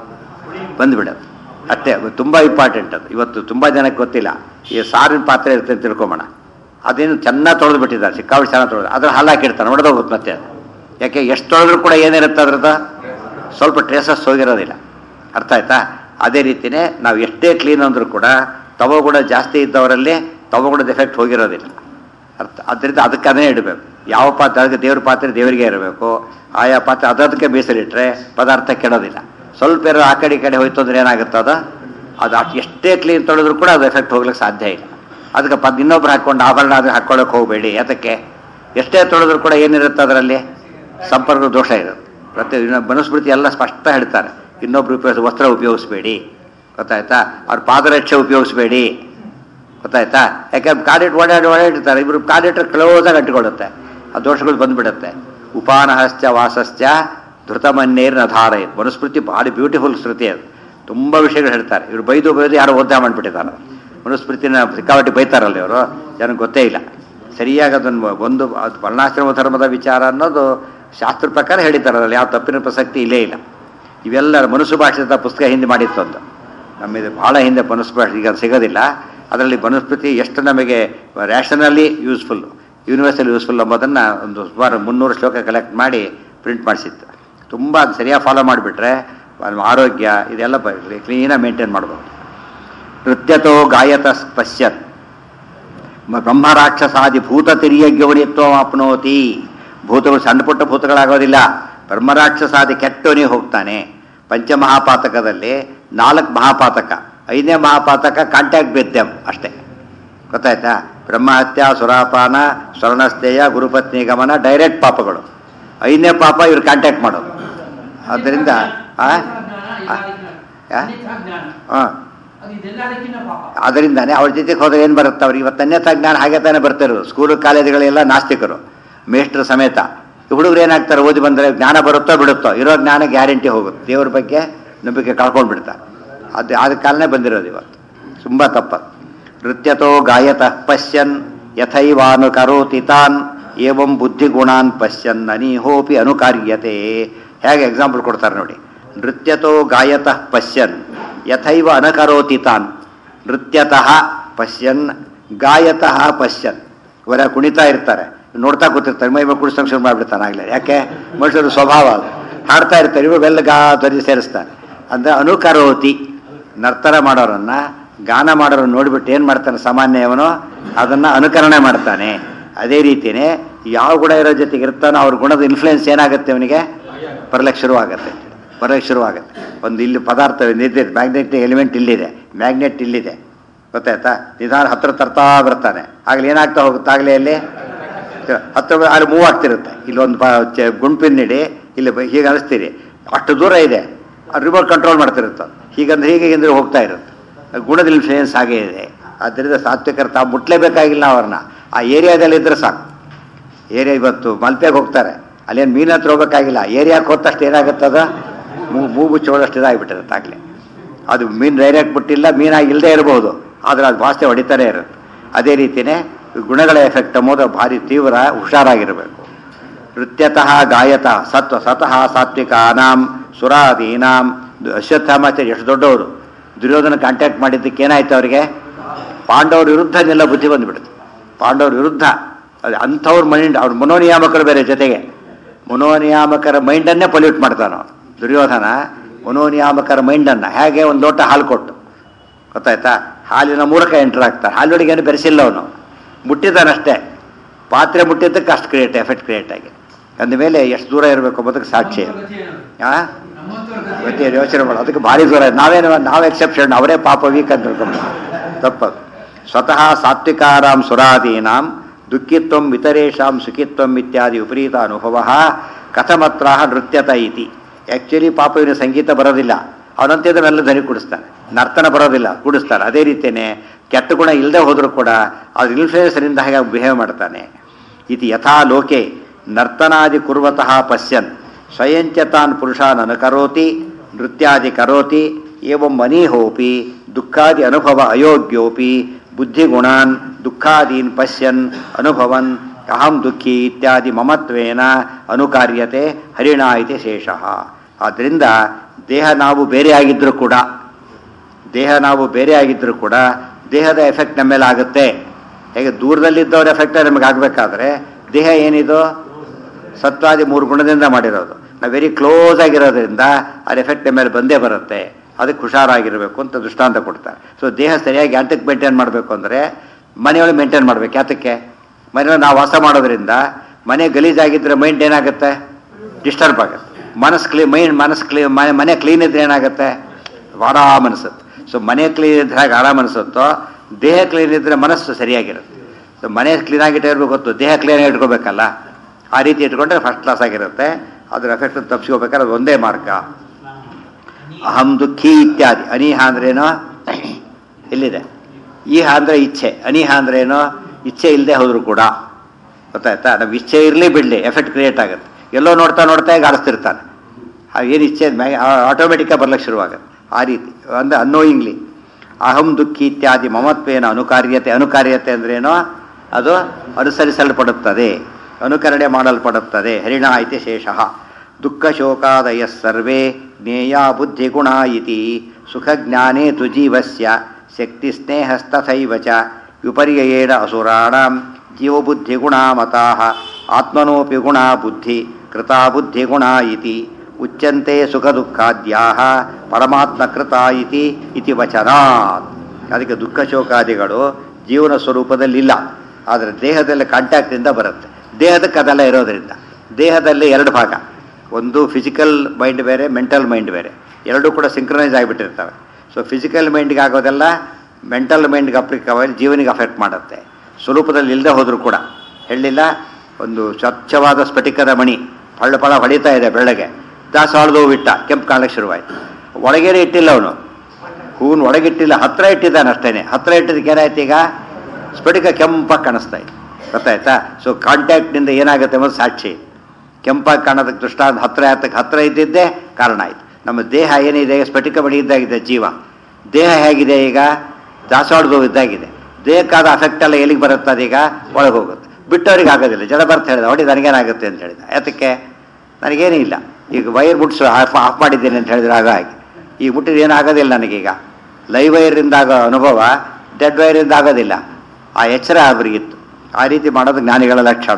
ಬಂದುಬಿಡೋದು ಅಷ್ಟೇ. ತುಂಬ ಇಂಪಾರ್ಟೆಂಟ್ ಅದು. ಇವತ್ತು ತುಂಬ ಜನಕ್ಕೆ ಗೊತ್ತಿಲ್ಲ. ಈ ಸಾರಿನ ಪಾತ್ರೆ ಇರುತ್ತೆ ಅಂತ ತಿಳ್ಕೊಂಬೋಣ, ಅದೇನು ಚೆನ್ನಾಗಿ ತೊಳೆದು ಬಿಟ್ಟಿದ್ದಾರೆ, ಸಿಕ್ಕಾಬಿಟ್ಟು ಚೆನ್ನಾಗಿ ತೊಳೆದು ಅದ್ರ ಹಾಲು ಹಾಕಿರ್ತಾನೆ, ಹೊಡೆದೋಗುತ್ತೆ ಮತ್ತೆ ಅದು. ಯಾಕೆ ಎಷ್ಟು ತೊಳೆದ್ರೂ ಕೂಡ ಏನಿರುತ್ತೆ ಅದ್ರದ್ದು ಸ್ವಲ್ಪ ಟ್ರೇಸಸ್ ಹೋಗಿರೋದಿಲ್ಲ. ಅರ್ಥ ಆಯ್ತಾ? ಅದೇ ರೀತಿಯೇ ನಾವು ಎಷ್ಟೇ ಕ್ಲೀನ್ ಅಂದರೂ ಕೂಡ ತವಗುಣ ಜಾಸ್ತಿ ಇದ್ದವರಲ್ಲಿ ತವಗುಣದ ಎಫೆಕ್ಟ್ ಹೋಗಿರೋದಿಲ್ಲ. ಅರ್ಥ. ಅದರಿಂದ ಅದಕ್ಕೆ ಅದನ್ನೇ ಇಡಬೇಕು. ಯಾವ ಪಾತ್ರೆ ಅದಕ್ಕೆ ದೇವ್ರ ಪಾತ್ರೆ ದೇವರಿಗೆ ಇರಬೇಕು, ಆಯಾ ಪಾತ್ರೆ ಅದಕ್ಕೆ ಮೀಸಲಿಟ್ಟರೆ ಪದಾರ್ಥ ಕೆಡೋದಿಲ್ಲ. ಸ್ವಲ್ಪ ಏನೋ ಆ ಕಡೆ ಈ ಕಡೆ ಹೋಯ್ತು ಅಂದ್ರೆ ಏನಾಗುತ್ತದ, ಅದು ಎಷ್ಟೇ ಕ್ಲೀನ್ ತೊಳೆದ್ರೂ ಕೂಡ ಅದು ಎಫೆಕ್ಟ್ ಹೋಗ್ಲಿಕ್ಕೆ ಸಾಧ್ಯ ಇಲ್ಲ. ಅದಕ್ಕೆ ಇನ್ನೊಬ್ರು ಹಾಕ್ಕೊಂಡು ಆಭರಣ ಆದರೆ ಹಾಕ್ಕೊಳ್ಳೋಕೆ ಹೋಗಬೇಡಿ. ಯಾತಕ್ಕೆ? ಎಷ್ಟೇ ತೊಳೆದ್ರೂ ಕೂಡ ಏನಿರುತ್ತೆ ಅದರಲ್ಲಿ ಸಂಪರ್ಕ ದೋಷ ಇರುತ್ತೆ. ಪ್ರತಿ ಮನುಸ್ಮೃತಿ ಎಲ್ಲ ಸ್ಪಷ್ಟ ಹೇಳ್ತಾರೆ, ಇನ್ನೊಬ್ರು ವಸ್ತ್ರ ಉಪಯೋಗಿಸ್ಬೇಡಿ, ಗೊತ್ತಾಯ್ತಾ? ಅವ್ರ ಪಾದರಕ್ಷೆ ಉಪಯೋಗಿಸ್ಬೇಡಿ, ಗೊತ್ತಾಯ್ತಾ? ಯಾಕೆಂದ್ರೆ ಕಾಲಿಟ್ಟು ಓಡಾಡಿರ್ತಾರೆ, ಇವರು ಕಾಲಿಟ್ಟರೆ ಕ್ಲೋಸಾಗಿ ಅಂಟಿಕೊಳ್ಳುತ್ತೆ, ಆ ದೋಷಗಳು ಬಂದುಬಿಡುತ್ತೆ. ಉಪಾನಹಶ್ಚ ವಾಸಶ್ಚ ಧೃತಮನ್ನೇರ್ ನಧಾರ. ಮನುಸ್ಮೃತಿ ಭಾರಿ ಬ್ಯೂಟಿಫುಲ್ ಸ್ಮೃತಿ ಅದು. ತುಂಬ ವಿಷಯಗಳು ಹೇಳ್ತಾರೆ. ಇವರು ಬೈದು ಯಾರೋ ಓದ್ದ ಮಾಡಿಬಿಟ್ಟಿದ್ದಾರೆ. ಮನುಸ್ಮೃತಿನ ಸಿಕ್ಕಾಪಟ್ಟಿ ಬೈತಾರಲ್ಲ ಇವರು, ಜನಕ್ಕೆ ಗೊತ್ತೇ ಇಲ್ಲ ಸರಿಯಾಗಿ ಅದನ್ನು. ಒಂದು ಅದು ವರ್ಣಾಶ್ರಮ ಧರ್ಮದ ವಿಚಾರ ಅನ್ನೋದು ಶಾಸ್ತ್ರ ಪ್ರಕಾರ ಹೇಳಿದ್ದಾರೆ, ಅದರಲ್ಲಿ ಯಾವ ತಪ್ಪಿನ ಪ್ರಸಕ್ತಿ ಇಲ್ಲೇ ಇಲ್ಲ. ಇವೆಲ್ಲ ಮನುಷ್ಯ ಭಾಷೆದ ಪುಸ್ತಕ ಹಿಂದೆ ಮಾಡಿತ್ತು ಅಂತ, ನಮ್ಮಿದು ಭಾಳ ಹಿಂದೆ ಮನುಸ್ಮೃತಿ ಭಾಷೆ ಈಗ ಸಿಗೋದಿಲ್ಲ. ಅದರಲ್ಲಿ ಮನುಸ್ಮೃತಿ ಎಷ್ಟು ನಮಗೆ ರ್ಯಾಷನಲಿ ಯೂಸ್ಫುಲ್, ಯೂನಿವರ್ಸಲ್ ಯೂಸ್ಫುಲ್ ಎಂಬುದನ್ನು ಒಂದು ಸುಮಾರು 300 ಶ್ಲೋಕ ಕಲೆಕ್ಟ್ ಮಾಡಿ ಪ್ರಿಂಟ್ ಮಾಡಿಸಿತ್ತು. ತುಂಬ ಅದು ಸರಿಯಾಗಿ ಫಾಲೋ ಮಾಡಿಬಿಟ್ರೆ ಆರೋಗ್ಯ ಇದೆಲ್ಲ ಕ್ಲೀನಾಗಿ ಮೇಂಟೈನ್ ಮಾಡ್ಬೋದು. ನೃತ್ಯತೋ ಗಾಯತ ಪಶ್ಯತ್ ಬ್ರಹ್ಮರಾಕ್ಷಸಾದಿ ಭೂತ ತಿರ್ಯಜ್ಞವನಿತ್ವ ಆಪ್ನೋತಿ. ಭೂತಗಳು ಸಣ್ಣ ಪುಟ್ಟ ಭೂತಗಳಾಗೋದಿಲ್ಲ, ಬ್ರಹ್ಮರಾಕ್ಷಸಾದಿ ಕೆಟ್ಟವನೇ ಹೋಗ್ತಾನೆ. ಪಂಚಮಹಾಪಾತಕದಲ್ಲಿ 4 ಮಹಾಪಾತಕ, 5ನೇ ಮಹಾಪಾತಕ ಕಾಂಟ್ಯಾಕ್ಟ್ ಬೇದ್ಯಂ ಅಷ್ಟೇ, ಗೊತ್ತಾಯ್ತಾ? ಬ್ರಹ್ಮಹತ್ಯ, ಸುರಾಪಾನ, ಸ್ವರ್ಣಸ್ಥೇಯ, ಗುರುಪತ್ನಿ ಗಮನ ಡೈರೆಕ್ಟ್ ಪಾಪಗಳು. 5ನೇ ಪಾಪ ಇವ್ರು ಕಾಂಟ್ಯಾಕ್ಟ್ ಮಾಡೋದು. ಆದ್ದರಿಂದ ಅದರಿಂದಾನೆ ಅವ್ರ ಜೊತೆಗೆ ಹೋದ್ರೆ ಏನು ಬರುತ್ತೆ ಅವ್ರಿಗೆ? ಇವತ್ತು ಅನ್ಯತಾ ಜ್ಞಾನ ಹಾಗೆ ತಾನೇ ಬರ್ತಿರೋದು. ಸ್ಕೂಲು ಕಾಲೇಜುಗಳೆಲ್ಲ ನಾಸ್ತಿಕರು, ಮೇಷ್ಟ್ರ ಸಮೇತ. ಹುಡುಗರು ಏನಾಗ್ತಾರೆ, ಓದಿ ಬಂದರೆ ಜ್ಞಾನ ಬರುತ್ತೋ ಬಿಡುತ್ತೋ, ಇರೋ ಜ್ಞಾನ ಗ್ಯಾರಂಟಿ ಹೋಗುತ್ತೆ, ದೇವ್ರ ಬಗ್ಗೆ ನಂಬಿಕೆ ಕಳ್ಕೊಂಡು ಬಿಡ್ತಾರೆ. ಅದು ಆದ ಕಾಲನೇ ಬಂದಿರೋದು ಇವತ್ತು. ತುಂಬ ತಪ್ಪದು. ನೃತ್ಯತೋ ಗಾಯತಃ ಪಶ್ಯನ್ ಯಥೈವಾನು ಕರೋತಿ ತಾನ್ ಏವಂ ಬುದ್ಧಿಗುಣಾನ್ ಪಶ್ಯನ್ ಅನಿಹೋಪಿ ಅನುಕಾರ್ಯತೆ. ಹೇಗೆ ಎಕ್ಸಾಂಪಲ್ ಕೊಡ್ತಾರೆ ನೋಡಿ. ನೃತ್ಯತೋ ಗಾಯತಃ ಪಶ್ಯನ್ ಯಥೈವ ಅನಕರೋತಿ ತಾನ್. ನೃತ್ಯತಃ ಪಶ್ಯನ್ ಗಾಯತಃ ಪಶ್ಯನ್. ಇವರ ಕುಣಿತಾ ಇರ್ತಾರೆ, ನೋಡ್ತಾ ಕೂತಿರ್ತಾರೆ, ಮೈ ಮೇಲೆ ಕುಡಿಸೋಕೆ ಶುರು ಮಾಡಿಬಿಡ್ತಾನೆ ಆಗಲೇ. ಯಾಕೆ? ಮನುಷ್ಯರ ಸ್ವಭಾವ ಅದು. ಹಾಡ್ತಾ ಇರ್ತಾರೆ, ಇವರು ಬೆಲ್ಲ ಧ್ವನಿ ಸೇರಿಸ್ತಾರೆ. ಅಂದರೆ ಅನುಕರೋತಿ, ನರ್ತನ ಮಾಡೋರನ್ನು ಗಾನ ಮಾಡೋರನ್ನು ನೋಡಿಬಿಟ್ಟು ಏನು ಮಾಡ್ತಾನೆ ಸಾಮಾನ್ಯವನು, ಅದನ್ನು ಅನುಕರಣೆ ಮಾಡ್ತಾನೆ. ಅದೇ ರೀತಿಯೇ ಯಾವ ಗುಣ ಇರೋ ಜೊತೆಗೆ ಇರ್ತಾನೋ ಅವ್ರ ಗುಣದ ಇನ್ಫ್ಲುಯೆನ್ಸ್ ಏನಾಗುತ್ತೆ ಅವನಿಗೆ, ಬರಲಿಕ್ಕೆ ಶುರುವಾಗುತ್ತೆ. ಒಂದು ಇಲ್ಲಿ ಪದಾರ್ಥ ನಿಂತಿದೆ, ಮ್ಯಾಗ್ನೆಟಿಕ್ ಎಲಿಮೆಂಟ್ ಇಲ್ಲಿದೆ, ಮ್ಯಾಗ್ನೆಟ್ ಇಲ್ಲಿದೆ, ಗೊತ್ತಾಯ್ತಾ? ನಿಧಾನ ಹತ್ರ ತರ್ತಾ ಬರ್ತಾನೆ, ಆಗಲಿ ಏನಾಗ್ತಾ ಹೋಗುತ್ತೆ, ಆಗಲೇ ಅಲ್ಲಿ ಹತ್ರ ಅಲ್ಲಿ ಮೂವ್ ಆಗ್ತಿರುತ್ತೆ. ಇಲ್ಲೊಂದು ಗುಂಪಿನ ನೀಡಿ ಇಲ್ಲಿ ಹೀಗೆ ಅನಿಸ್ತೀರಿ, ಅಷ್ಟು ದೂರ ಇದೆ, ರಿಮೋಟ್ ಕಂಟ್ರೋಲ್ ಮಾಡ್ತಿರುತ್ತೆ. ಹೀಗಂದ್ರೆ ಹೀಗೆ ಹೋಗ್ತಾ ಇರುತ್ತೆ. ಗುಣದ ಇನ್ಫ್ಲೂಯೆನ್ಸ್ ಹಾಗೇ ಇದೆ. ಆದ್ದರಿಂದ ಸಾತ್ವಿಕರು ತಾವು ಮುಟ್ಲೇಬೇಕಾಗಿಲ್ಲ ಅವ್ರನ್ನ, ಆ ಏರಿಯಾದಲ್ಲಿ ಇದ್ರೆ ಸಾಕು. ಏರಿಯಾ ಇವತ್ತು ಮಲ್ಪೆಗೆ ಹೋಗ್ತಾರೆ, ಅಲ್ಲೇನು ಮೀನು ಹತ್ರ ಹೋಗ್ಬೇಕಾಗಿಲ್ಲ, ಏರಿಯಾಕ್ಕೆ ಹೋದಷ್ಟು ಏನಾಗುತ್ತದ ಮೂಗು ಚೋಳಷ್ಟು ಇದಾಗಿಬಿಟ್ಟಿರುತ್ತೆ ಆಗಲೇ. ಅದು ಮೀನು ಡೈರೆಕ್ಟ್ ಬಿಟ್ಟಿಲ್ಲ, ಮೀನಾಗಿ ಇಲ್ಲದೆ ಇರ್ಬೋದು, ಆದರೆ ಅದು ಭಾಷೆ ಹೊಡಿತಾನೆ ಇರುತ್ತೆ. ಅದೇ ರೀತಿಯೇ ಗುಣಗಳ ಎಫೆಕ್ಟ್ ಎಂಬುದು ಭಾರಿ ತೀವ್ರ, ಹುಷಾರಾಗಿರಬೇಕು. ನೃತ್ಯತಃ ಗಾಯತಃ ಸತಃ ಸಾತ್ವಿಕಾನಾಂ ಸುರಾದೀನಾಂ. ಅಶ್ವತ್ಥಾಮಾಚಾರ್ಯ ಎಷ್ಟು ದೊಡ್ಡವರು, ದುರ್ಯೋಧನ ಕಾಂಟ್ಯಾಕ್ಟ್ ಮಾಡಿದ್ದಕ್ಕೆ ಏನಾಯ್ತು ಅವರಿಗೆ? ಪಾಂಡವ್ರ ವಿರುದ್ಧ ಎಲ್ಲ ಬುದ್ಧಿ ಬಂದುಬಿಡುತ್ತೆ. ಪಾಂಡವ್ರ ವಿರುದ್ಧ ಅದು ಅಂಥವ್ರ ಮೈಂಡ್, ಅವ್ರ ಮನೋನಿಯಾಮಕರು ಬೇರೆ ಜೊತೆಗೆ. ಮನೋನಿಯಾಮಕರ ಮೈಂಡನ್ನೇ ಪೊಲ್ಯೂಟ್ ಮಾಡ್ತಾನೆ ದುರ್ಯೋಧನ. ಮನೋನಿಯಾಮಕರ ಮೈಂಡನ್ನು ಹೇಗೆ ಒಂದು ಲೋಟ ಹಾಲು ಕೊಟ್ಟು, ಗೊತ್ತಾಯ್ತಾ? ಹಾಲಿನ ಮೂಲಕ ಎಂಟರ್ ಆಗ್ತಾರೆ. ಹಾಲೊಳಗೇನು ಬೆರೆಸಿಲ್ಲ ಅವನು, ಮುಟ್ಟಿದ್ದಾನಷ್ಟೇ. ಪಾತ್ರೆ ಮುಟ್ಟಿದ್ದಕ್ಕೆ ಅಷ್ಟು ಎಫೆಕ್ಟ್ ಕ್ರಿಯೇಟ್ ಆಗಿ. ಅಂದಮೇಲೆ ಎಷ್ಟು ದೂರ ಇರಬೇಕು ಅನ್ನೋದಕ್ಕೆ ಸಾಕ್ಷಿ. ಯೋಚನೆ ಮಾಡೋದು ಅದಕ್ಕೆ ಭಾರಿ ದೂರ. ನಾವು ಎಕ್ಸೆಪ್ಷನ್, ಅವರೇ ಪಾಪ ವೀಕ್ ಅಂತ ತಿಳ್ಕೊಂಡು ತಪ್ಪದು. ಸ್ವತಃ ಸಾತ್ವಿಕಾರಾಂ ಸುರಾದೀನಾಂ ದುಃಖಿತ್ವಂ ಇತರೇಷಾಂ ಸುಖಿತ್ವಂ ಇತ್ಯಾದಿ ವಿಪರೀತ ಅನುಭವ ಕಥಮತ್ರ ನೃತ್ಯತ ಇತಿ. ಆ್ಯಕ್ಚುಲಿ ಪಾಪ ಇವನು ಸಂಗೀತ ಬರೋದಿಲ್ಲ, ಅವನಂತಿದ್ದನ್ನೆಲ್ಲ ಧ್ವನಿ ಕೂಡಿಸ್ತಾನೆ, ನರ್ತನ ಬರೋದಿಲ್ಲ ಕೂಡಿಸ್ತಾನೆ. ಅದೇ ರೀತಿಯೇ ಕೆಟ್ಟ ಗುಣ ಇಲ್ಲದೆ ಹೋದರೂ ಕೂಡ ಅದ್ರ ಇನ್ಫ್ಲೂಯೆನ್ಸ್ನಿಂದ ಹಾಗೆ ಬಿಹೇವ್ ಮಾಡ್ತಾನೆ. ಇತಿ ಯಥಾ ಲೋಕೆ ನರ್ತನಾದಿ ಕುರ್ವತಃ ಪಶ್ಯನ್ ಸ್ವಯಂಚ ತಾನ್ ಪುರುಷಾನ್ ಅನುಕರೋತಿ ನೃತ್ಯಾದಿ ಕರೋತಿ ಏವಂ ಮನೀಹೋಪಿ ದುಃಖಾದಿ ಅನುಭವ ಅಯೋಗ್ಯೋಪಿ ಬುದ್ಧಿಗುಣಾನ್ ದುಃಖಾದೀನ್ ಪಶ್ಯನ್ ಅನುಭವನ್ ಅಹಂ ದುಃಖಿ ಇತ್ಯಾದಿ ಮಮತ್ವೇನ ಅನುಕಾರ್ಯತೆ ಹರಿಣಾ ಇತಿ ಶೇಷಃ. ಆದ್ದರಿಂದ ದೇಹ ನಾವು ಬೇರೆಯಾಗಿದ್ದರೂ ಕೂಡ ದೇಹದ ಎಫೆಕ್ಟ್ ನಮ್ಮ ಮೇಲೆ ಆಗುತ್ತೆ. ಹೇಗೆ ದೂರದಲ್ಲಿದ್ದವ್ರ ಎಫೆಕ್ಟ್ ನಮಗೆ ಆಗಬೇಕಾದ್ರೆ ದೇಹ ಏನಿದು ಸತ್ವಾದಿ 3 ಗುಣದಿಂದ ಮಾಡಿರೋದು, ನಾವು ವೆರಿ ಕ್ಲೋಸ್ ಆಗಿರೋದ್ರಿಂದ ಅದ್ರ ಎಫೆಕ್ಟ್ ನಮ್ಮ ಮೇಲೆ ಬಂದೇ ಬರುತ್ತೆ. ಅದಕ್ಕೆ ಹುಷಾರಾಗಿರಬೇಕು ಅಂತ ದೃಷ್ಟಾಂತ ಕೊಡ್ತಾರೆ. ಸೊ ದೇಹ ಸರಿಯಾಗಿ ಯಾಂತಕ್ಕೆ ಮೇಂಟೈನ್ ಮಾಡಬೇಕು ಅಂದರೆ ಮನೆಯೊಳಗೆ ಮೇಂಟೈನ್ ಮಾಡಬೇಕು. ಯಾತಕ್ಕೆ? ಮನೆಯೊಳಗೆ ನಾವು ವಾಸ ಮಾಡೋದ್ರಿಂದ ಮನೆ ಗಲೀಜಾಗಿದ್ದರೆ ಮೈಂಡ್ ಏನಾಗುತ್ತೆ? ಡಿಸ್ಟರ್ಬ್ ಆಗುತ್ತೆ. ಮನೆ ಕ್ಲೀನ್ ಇದ್ರೆ ಏನಾಗುತ್ತೆ? ಆರಾಮ್ ಅನಿಸುತ್ತೆ. ಸೊ ಮನೆ ಕ್ಲೀನ್ ಇದ್ರೆ ಹಾಗೆ ಆರಾಮ್ ಅನಿಸುತ್ತೋ, ದೇಹ ಕ್ಲೀನ್ ಇದ್ದರೆ ಮನಸ್ಸು ಸರಿಯಾಗಿರುತ್ತೆ. ಸೊ ಮನೆ ಕ್ಲೀನಾಗಿಟ್ಟೇ ಇರಬೇಕು ಗೊತ್ತು, ದೇಹ ಕ್ಲೀನಾಗಿ ಇಟ್ಕೋಬೇಕಲ್ಲ. ಆ ರೀತಿ ಇಟ್ಕೊಂಡ್ರೆ ಫಸ್ಟ್ ಕ್ಲಾಸ್ ಆಗಿರುತ್ತೆ. ಅದರ ಎಫೆಕ್ಟ್ ತಪ್ಪಿಸ್ಕೋಬೇಕಾದ್ರೆ ಅದು ಒಂದೇ ಮಾರ್ಗ. ಅಹಂ ದುಃಖಿ ಇತ್ಯಾದಿ. ಅನೀಹ ಅಂದ್ರೇನೋ ಎಲ್ಲಿದೆ? ಈಹ ಅಂದರೆ ಇಚ್ಛೆ, ಅನೀಹ ಅಂದ್ರೇನೋ ಇಚ್ಛೆ ಇಲ್ಲದೆ ಹೋದರೂ ಕೂಡ. ಗೊತ್ತಾಯ್ತಾ? ನಮ್ಮ ಇಚ್ಛೆ ಇರಲಿ ಬಿಡಲಿ ಎಫೆಕ್ಟ್ ಕ್ರಿಯೇಟ್ ಆಗುತ್ತೆ. ಎಲ್ಲೋ ನೋಡ್ತಾ ಈಗ ಆಡಿಸ್ತಿರ್ತಾನೆ, ಏನು ಇಚ್ಛೆ ಆಟೋಮೆಟಿಕ್ಕಾಗಿ ಬರ್ಲಿಕ್ಕೆ ಶುರುವಾಗುತ್ತೆ. ಆ ರೀತಿ ಅಂದರೆ ಅನ್ನೋಯಿಂಗ್ಲಿ ಅಹಂ ದುಃಖಿ ಇತ್ಯಾದಿ ಮಮತ್ವೇನ ಅನುಕಾರ್ಯತೆ ಅಂದ್ರೇನೋ ಅದು ಅನುಸರಿಸಲ್ಪಡುತ್ತದೆ, ಅನುಕರಣೆ ಮಾಡಲ್ಪಡುತ್ತದೆ. ಹರಿಣಾ ಇತಿ ಶೇಷಃ. ದುಃಖ ಶೋಕಾದಯ ಸರ್ವೇ ಜ್ಞೇಯ ಬುದ್ಧಿಗುಣ ಇತಿ ಸುಖಜ್ಞಾನೇ ತು ಜೀವಸ್ಯ ಶಕ್ತಿ ಸ್ನೇಹಸ್ತಥೈವ ಚ ವಿಪರ್ಯಯೇಣ ಅಸುರಾಣಾಂ ಜೀವಬುದ್ಧಿಗುಣ ಮತಾಃ ಆತ್ಮನೋಪಿ ಗುಣ ಬುದ್ಧಿ ಕೃತಾ ಬುದ್ಧಿಗುಣ ಇತಿ ಉಚ್ಯಂತೆ ಸುಖ ದುಃಖಾದ್ಯಾಹ ಪರಮಾತ್ಮಕೃತ ಇತಿ ವಚನಾತ್. ಅದಕ್ಕೆ ದುಃಖ ಶೋಕಾದಿಗಳು ಜೀವನ ಸ್ವರೂಪದಲ್ಲಿಲ್ಲ, ಆದರೆ ದೇಹದಲ್ಲಿ ಕಾಂಟ್ಯಾಕ್ಟಿಂದ ಬರುತ್ತೆ. ದೇಹದಕ್ಕೆ ಅದೆಲ್ಲ ಇರೋದರಿಂದ ದೇಹದಲ್ಲಿ 2 ಭಾಗ, ಒಂದು ಫಿಸಿಕಲ್ ಮೈಂಡ್ ಬೇರೆ, ಮೆಂಟಲ್ ಮೈಂಡ್ ಬೇರೆ, ಎರಡೂ ಕೂಡ ಸಿಂಕ್ರನೈಸ್ ಆಗಿಬಿಟ್ಟಿರ್ತವೆ. ಸೊ ಫಿಸಿಕಲ್ ಮೈಂಡ್ಗೆ ಆಗೋದೆಲ್ಲ ಮೆಂಟಲ್ ಮೈಂಡ್ಗೆ ಅಪ್ಲಿಕವಾಗಿ ಜೀವನಿಗೆ ಅಫೆಕ್ಟ್ ಮಾಡುತ್ತೆ. ಸ್ವರೂಪದಲ್ಲಿ ಇಲ್ಲದೆ ಹೋದರೂ ಕೂಡ. ಹೇಳಿಲ್ಲ, ಒಂದು ಸ್ವಚ್ಛವಾದ ಸ್ಫಟಿಕದ ಮಣಿ ಫಳ ಹೊಡಿತಾ ಇದೆ ಬೆಳಗ್ಗೆ, ದಾಸವಾಳದ ಹೂವು ಇಟ್ಟ, ಕೆಂಪು ಕಾಣಕ್ಕೆ ಶುರುವಾಯಿತು. ಒಳಗೇನೆ ಇಟ್ಟಿಲ್ಲ ಅವನು, ಹೂವನ್ನು ಒಳಗಿಟ್ಟಿಲ್ಲ, ಹತ್ತಿರ ಇಟ್ಟಿದ್ದಾನೆ ಅಷ್ಟೇನೆ. ಹತ್ತಿರ ಇಟ್ಟಿದ್ದಕ್ಕೆ ಏನಾಯ್ತು? ಈಗ ಸ್ಫಟಿಕ ಕೆಂಪಾಗಿ ಕಾಣಿಸ್ತಾ ಇದೆ. ಗೊತ್ತಾಯ್ತಾ? ಸೊ ಕಾಂಟ್ಯಾಕ್ಟ್ನಿಂದ ಏನಾಗುತ್ತೆ ಅನ್ನೋದು ಸಾಕ್ಷಿ. ಕೆಂಪಾಗಿ ಕಾಣೋದಕ್ಕೆ ದೃಷ್ಟಾಂತ ಹತ್ತಿರ ಇದ್ದಿದ್ದೇ ಕಾರಣ ಆಯಿತು. ನಮ್ಮ ದೇಹ ಏನಿದೆ ಸ್ಫಟಿಕ ಮಣಿ ಇದ್ದಾಗಿದೆ ಜೀವ. ದೇಹ ಹೇಗಿದೆ? ಈಗ ದಾಸವಾಳದ ಹೂವು ಇದ್ದಾಗಿದೆ. ದೇಹಕ್ಕಾದ ಅಫೆಕ್ಟ್ ಎಲ್ಲ ಎಲ್ಲಿಗೆ ಬರುತ್ತೆ? ಅದೀಗ ಒಳಗೆ ಹೋಗುತ್ತೆ. ಬಿಟ್ಟವ್ರಿಗೆ ಆಗೋದಿಲ್ಲ. ಜಡ ಬರ್ತಾ ಹೇಳಿದ ಹೊಡಿ ನನಗೇನಾಗುತ್ತೆ ಅಂತ ಹೇಳಿದ. ಯಾತಕ್ಕೆ? ನನಗೇನೂ ಇಲ್ಲ, ಈಗ ವೈರ್ ಮುಟ್ಸು ಆಫ್ ಮಾಡಿದ್ದೇನೆ ಅಂತ ಹೇಳಿದ್ರೆ ಹಾಗಾಗಿ ಈಗ ಮುಟ್ಟಿದ ಏನೂ ಆಗೋದಿಲ್ಲ ನನಗೀಗ. ಲೈವ್ ವೈರಿಂದ ಆಗೋ ಅನುಭವ ಡೆಡ್ ವೈರಿಂದ ಆಗೋದಿಲ್ಲ. ಆ ಎಚ್ಚರ ಅವರಿಗಿತ್ತು. ಆ ರೀತಿ ಮಾಡೋದು ಜ್ಞಾನಿಗಳ ಲಕ್ಷಣ.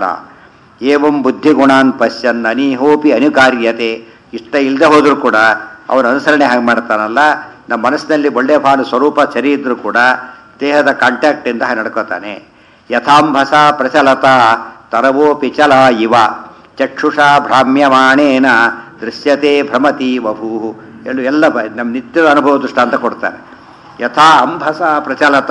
ಏವಂ ಬುದ್ಧಿಗುಣಾನ್ ಪಶ್ಯನ್ ಅನೀಹೋಪಿ ಅನುಕಾರ್ಯತೆ. ಇಷ್ಟ ಇಲ್ಲದೆ ಹೋದರೂ ಕೂಡ ಅವನ ಅನುಸರಣೆ ಹಾಗೆ ಮಾಡ್ತಾನಲ್ಲ. ನಮ್ಮ ಮನಸ್ಸಿನಲ್ಲಿ ಒಳ್ಳೆಯ ಭಾನು ಸ್ವರೂಪ ಸರಿ ಇದ್ದರೂ ಕೂಡ ದೇಹದ ಕಾಂಟ್ಯಾಕ್ಟಿಂದ ಹಾಗೆ ನಡ್ಕೋತಾನೆ. ಯಥಾಂಭಸ ಪ್ರಚಲತ ತರವೋಪಿ ಚಲ ಇವ ಚಕ್ಷುಷಾ ಭ್ರಾಮ್ಯಮಾಣೇನ ದೃಶ್ಯತೆ ಭ್ರಮತಿ ವಭೂ. ಎಲ್ಲ ನಮ್ಮ ನಿತ್ಯದ ಅನುಭವ ದೃಷ್ಟಾಂತ ಕೊಡ್ತಾರೆ. ಯಥಾ ಅಂಭಸ ಪ್ರಚಲತ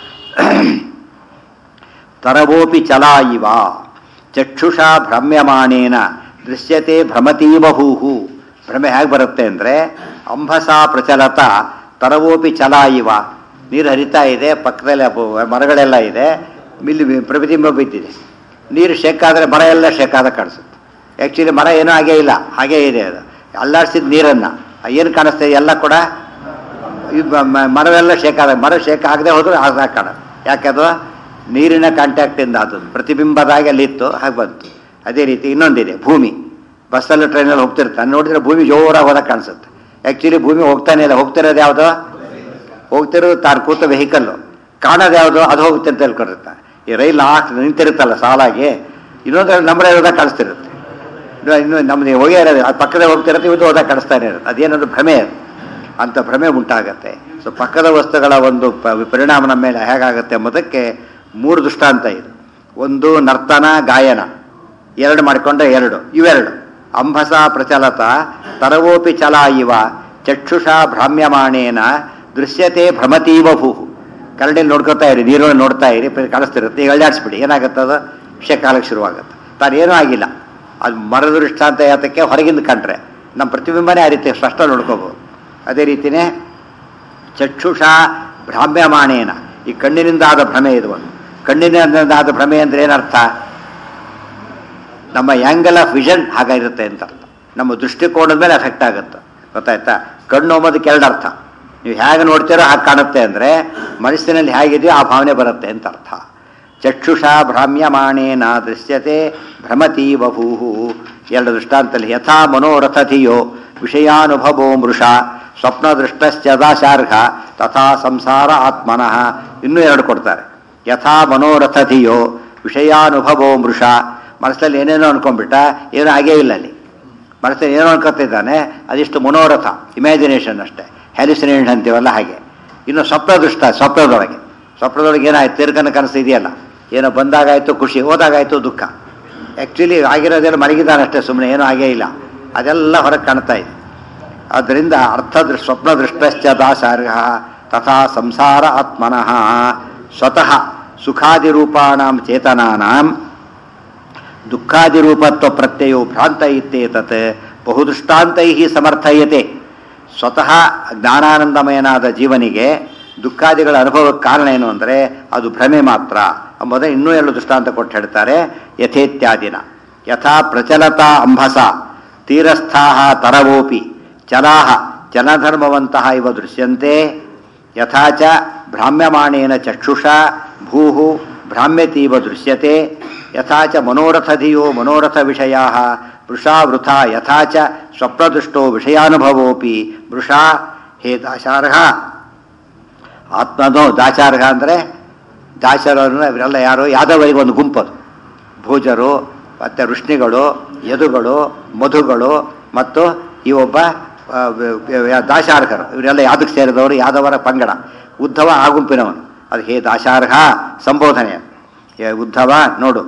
ತರವೋಪಿ ಚಲ ಇವ ಚಕ್ಷುಷಾ ಭ್ರಮ್ಯಮಾಣೇನ ದೃಶ್ಯತೆ ಭ್ರಮತಿ ವಭೂ. ಭ್ರಮೆ ಹೇಗೆ ಬರುತ್ತೆ ಅಂದರೆ, ಅಂಭಸ ಪ್ರಚಲತ ತರವೋಪಿ ಚಲ ಇವ. ನೀರು ಹರಿತಾ ಇದೆ, ಪಕ್ಕದಲ್ಲಿ ಮರಗಳೆಲ್ಲ ಇದೆ, ಇಲ್ಲಿ ಪ್ರತಿಬಿಂಬ ಬಿದ್ದಿದೆ. ನೀರು ಶೇಕಾದರೆ ಮರ ಎಲ್ಲ ಶೇಕಾದ ಕಾಣಿಸುತ್ತೆ. ಆ್ಯಕ್ಚುಲಿ ಮರ ಏನೂ ಹಾಗೇ ಇಲ್ಲ, ಹಾಗೇ ಇದೆ. ಅದು ಅಲ್ಲಾಡಿಸಿದ ನೀರನ್ನು ಏನು ಕಾಣಿಸ್ತಾ ಇದೆ? ಎಲ್ಲ ಕೂಡ ಮರವೆಲ್ಲ ಮರ ಶೇಕ್ ಆಗದೆ ಹೋದರೂ ಆಗ ಕಾಣೋದು. ಯಾಕೆದು ನೀರಿನ ಕಾಂಟ್ಯಾಕ್ಟಿಂದ ಅದು ಪ್ರತಿಬಿಂಬದಾಗಿ ಅಲ್ಲಿತ್ತು, ಹಾಗೆ ಬಂತು. ಅದೇ ರೀತಿ ಇನ್ನೊಂದಿದೆ, ಭೂಮಿ. ಬಸ್ಸಲ್ಲಿ ಟ್ರೈನಲ್ಲಿ ಹೋಗ್ತಿರ್ತಾನೆ, ನೋಡಿದ್ರೆ ಭೂಮಿ ಜೋರಾಗಿ ಹೋದಾಗ ಕಾಣಿಸುತ್ತೆ. ಆ್ಯಕ್ಚುಲಿ ಭೂಮಿ ಹೋಗ್ತಾನೆ ಇಲ್ಲ. ಹೋಗ್ತಿರೋದು ಯಾವುದು? ಹೋಗ್ತಿರೋದು ತಾನು ಕೂತ ವೆಹಿಕಲ್ಲು. ಕಾಣೋದು ಯಾವುದು? ಅದು ಹೋಗುತ್ತೆ ಅಂತ ಹೇಳ್ಕೊಂಡಿರ್ತಾನೆ. ಈ ರೈಲ್ ನಿಂತಿರುತ್ತಲ್ಲ ಸಾಲಾಗಿ, ಇನ್ನೊಂದು ನಂಬರ್ ಇರೋದಾಗ ಕಾಣಿಸ್ತಿರುತ್ತೆ. ಇನ್ನು ನಮ್ಮದು ಹೋಗೇ ಇರೋದು ಅದು ಪಕ್ಕದ ಹೋಗ್ತಿರುತ್ತೆ, ಇದು ಹೋದಾಗ ಕಾಣಿಸ್ತಾನೆ ಇರುತ್ತೆ. ಅದೇನದು ಭ್ರಮೆ, ಅಂಥ ಭ್ರಮೆ ಉಂಟಾಗತ್ತೆ. ಸೊ ಪಕ್ಕದ ವಸ್ತುಗಳ ಒಂದು ಪರಿಣಾಮ ನಮ್ಮ ಮೇಲೆ ಹೇಗಾಗುತ್ತೆ ಎಂಬುದಕ್ಕೆ 3 ದೃಷ್ಟಾಂತ ಇದೆ. ಒಂದು ನರ್ತನ, ಗಾಯನ, 2 ಮಾಡಿಕೊಂಡ್ರೆ 2. ಇವೆರಡು ಅಂಭಸ ಪ್ರಚಲತ ತರವೋಪಿ ಚಲ ಇವ ಚಕ್ಷುಷಾ ಭ್ರಾಮ್ಯಮಾಣೇನ ದೃಶ್ಯತೆ ಭ್ರಮತೀವ ಭೂ. ಕರಡಿಯಲ್ಲಿ ನೋಡ್ಕೊತಾ ಇರಿ, ನೀರೊಳಗೆ ನೋಡ್ತಾ ಇರಿ, ಕಾಣಿಸ್ತಿರುತ್ತೆ, ಈಗ ಅಳ್ಳಾಡಿಸ್ಬಿಡಿ, ಏನಾಗುತ್ತೆ ಅದು ವಿಷಯ ಕಾಲಕ್ಕೆ ಶುರುವಾಗುತ್ತೆ. ತಾನು ಏನೂ ಆಗಿಲ್ಲ, ಅದು ಮರದ ದೃಷ್ಟಾಂತ ಯಾತಕ್ಕೆ ಹೊರಗಿಂದ ಕಂಡ್ರೆ ನಮ್ಮ ಪ್ರತಿಬಿಂಬನೇ ಆ ರೀತಿ ಸ್ಪಷ್ಟ ನೋಡ್ಕೋಬೋದು. ಅದೇ ರೀತಿಯೇ ಚಕ್ಷುಷ ಭ್ರಾಮ್ಯಮಾಣೇನ, ಈ ಕಣ್ಣಿನಿಂದ ಆದ ಭ್ರಮೆ ಇದು ಒಂದು. ಕಣ್ಣಿನಿಂದ ಆದ ಭ್ರಮೆ ಅಂದರೆ ಏನರ್ಥ? ನಮ್ಮ ಆ್ಯಂಗಲ್ ಆಫ್ ವಿಷನ್ ಹಾಗಾಗಿರುತ್ತೆ ಅಂತ ಅರ್ಥ. ನಮ್ಮ ದೃಷ್ಟಿಕೋನದ ಮೇಲೆ ಎಫೆಕ್ಟ್ ಆಗುತ್ತೆ, ಗೊತ್ತಾಯ್ತಾ? ಕಣ್ಣು ಅಂಬೋದಕ್ಕೆ ಎರಡು ಅರ್ಥ. ನೀವು ಹೇಗೆ ನೋಡ್ತೀರೋ ಹಾಗೆ ಕಾಣುತ್ತೆ ಅಂದರೆ ಮನಸ್ಸಿನಲ್ಲಿ ಹೇಗಿದೆಯೋ ಆ ಭಾವನೆ ಬರುತ್ತೆ ಅಂತ ಅರ್ಥ. ಚಕ್ಷುಷ ಭ್ರಾಮ್ಯಮಾಣೇನ ದೃಶ್ಯತೆ ಭ್ರಮತಿ ಬಭೂಹು. ಎರಡು ದೃಷ್ಟಾಂತಲ್ಲಿ ಯಥಾ ಮನೋರಥಧಿಯೋ ವಿಷಯಾನುಭವೋ ಮೃಷ ಸ್ವಪ್ನ ದೃಷ್ಟಶ್ಚದಾಶಾರ್ಹ ತಥಾ ಸಂಸಾರ ಆತ್ಮನಃ. ಇನ್ನೂ ಎರಡು ಕೊಡ್ತಾರೆ. ಯಥಾ ಮನೋರಥಧಿಯೋ ವಿಷಯಾನುಭವೋ ಮೃಷ, ಮನಸ್ಸಲ್ಲಿ ಏನೇನೋ ಅನ್ಕೊಂಡ್ಬಿಟ್ಟ, ಏನೂ ಆಗೇ ಇಲ್ಲ ಅಲ್ಲಿ. ಮನಸ್ಸಲ್ಲಿ ಏನೋ ಅನ್ಕೊತಿದ್ದಾನೆ, ಅದಿಷ್ಟು ಮನೋರಥ, ಇಮ್ಯಾಜಿನೇಷನ್ ಅಷ್ಟೇ, ಹ್ಯಾಲ್ಯುಸಿನೇಷನ್ ಅಂತೀವಲ್ಲ ಹಾಗೆ. ಇನ್ನು ಸ್ವಪ್ನದೃಷ್ಟ, ಸ್ವಪ್ನದೊಳಗೆ ಏನಾಯ್ತು, ತಿರ್ಗನ ಕನಸು ಇದೆಯಲ್ಲ, ಏನೋ ಬಂದಾಗಾಯ್ತು ಖುಷಿ, ಹೋದಾಗಾಯ್ತು ದುಃಖ. ಆ್ಯಕ್ಚುಲಿ ಆಗಿರೋದೆಲ್ಲ ಮಲಗಿದ್ದಾನಷ್ಟೇ, ಸುಮ್ಮನೆ ಏನೂ ಆಗೇ ಇಲ್ಲ, ಅದೆಲ್ಲ ಹೊರಗೆ ಕಾಣ್ತಾ ಇದೆ. ಆದ್ದರಿಂದ ಸ್ವಪ್ನ ದೃಷ್ಟಶ್ಚ ದಾಸಾರ್ಹ ತಥಾ ಸಂಸಾರ ಆತ್ಮನಃ. ಸ್ವತಃ ಸುಖಾದಿರೂಪಾಣಾಂ ಚೇತನಾನಾಂ ದುಃಖಾದಿರೂಪತ್ವ ಪ್ರತ್ಯಯೋ ಭ್ರಾಂತ ಇತ್ಯೇತತ್ ಬಹುದೃಷ್ಟಾಂತೈ ಸಮರ್ಥಯತೆ. ಸ್ವತಃ ಜ್ಞಾನಾನಂದಮಯನಾದ ಜೀವನಿಗೆ ದುಃಖಾದಿಗಳ ಅನುಭವಕ್ಕೆ ಕಾರಣ ಏನು ಅಂದರೆ ಅದು ಭ್ರಮೆ ಮಾತ್ರ ಎಂಬುದೇ ಇನ್ನೂ ಎರಡು ದೃಷ್ಟಾಂತ ಕೊಟ್ಟು ಹೇಳ್ತಾರೆ. ಯಥೇತ್ಯಾದಿನ ಯಥಾ ಪ್ರಚಲತಾ ಅಂಬಸ ತೀರಸ್ಥಾಃ ತರವೋಪಿ ಚಲಾಹ ಚಲಧರ್ಮವಂತಹ ಇವ ದೃಶ್ಯಂತೆ ಯಥಾ ಚ ಭ್ರಾಮ್ಯಮಾಣೇನ ಚಕ್ಷುಷಾ ಭೂಃ ಭ್ರಾಮ್ಯತೀವ ದೃಶ್ಯತೆ ಯಥಾ ಚ ಮನೋರಥಧಿಯೋ ಮನೋರಥ ವಿಷಯಾಃ ವೃಷಾ ವೃಥಾ ಯಥಾ ಚ ಸ್ವಪ್ನದೃಷ್ಟೋ ವಿಷಯಾನುಭವೋಪಿ ವೃಷಾ. ಹೇ ದಾಶಾರ್ಹ, ಆತ್ಮನೋ ದಾಶಾರ್ಹ ಅಂದರೆ ದಾಶರನ್ನು ಇವರೆಲ್ಲ ಯಾರು? ಯಾದವರಿಗೆ ಒಂದು ಗುಂಪದು. ಭೋಜರು ಮತ್ತು ಋಷ್ಣಿಗಳು, ಯದುಗಳು, ಮಧುಗಳು ಮತ್ತು ಈ ಒಬ್ಬ ದಾಶಾರ್ಹರು, ಇವರೆಲ್ಲ ಯಾದಕ್ಕೆ ಸೇರಿದವರು, ಯಾದವರ ಪಂಗಡ. ಉದ್ಧವ ಆ ಗುಂಪಿನವನು. ಅದು ಹೇ ದಾಶಾರ್ಹ ಸಂಬೋಧನೆ. ಉದ್ಧವ ನೋಡು,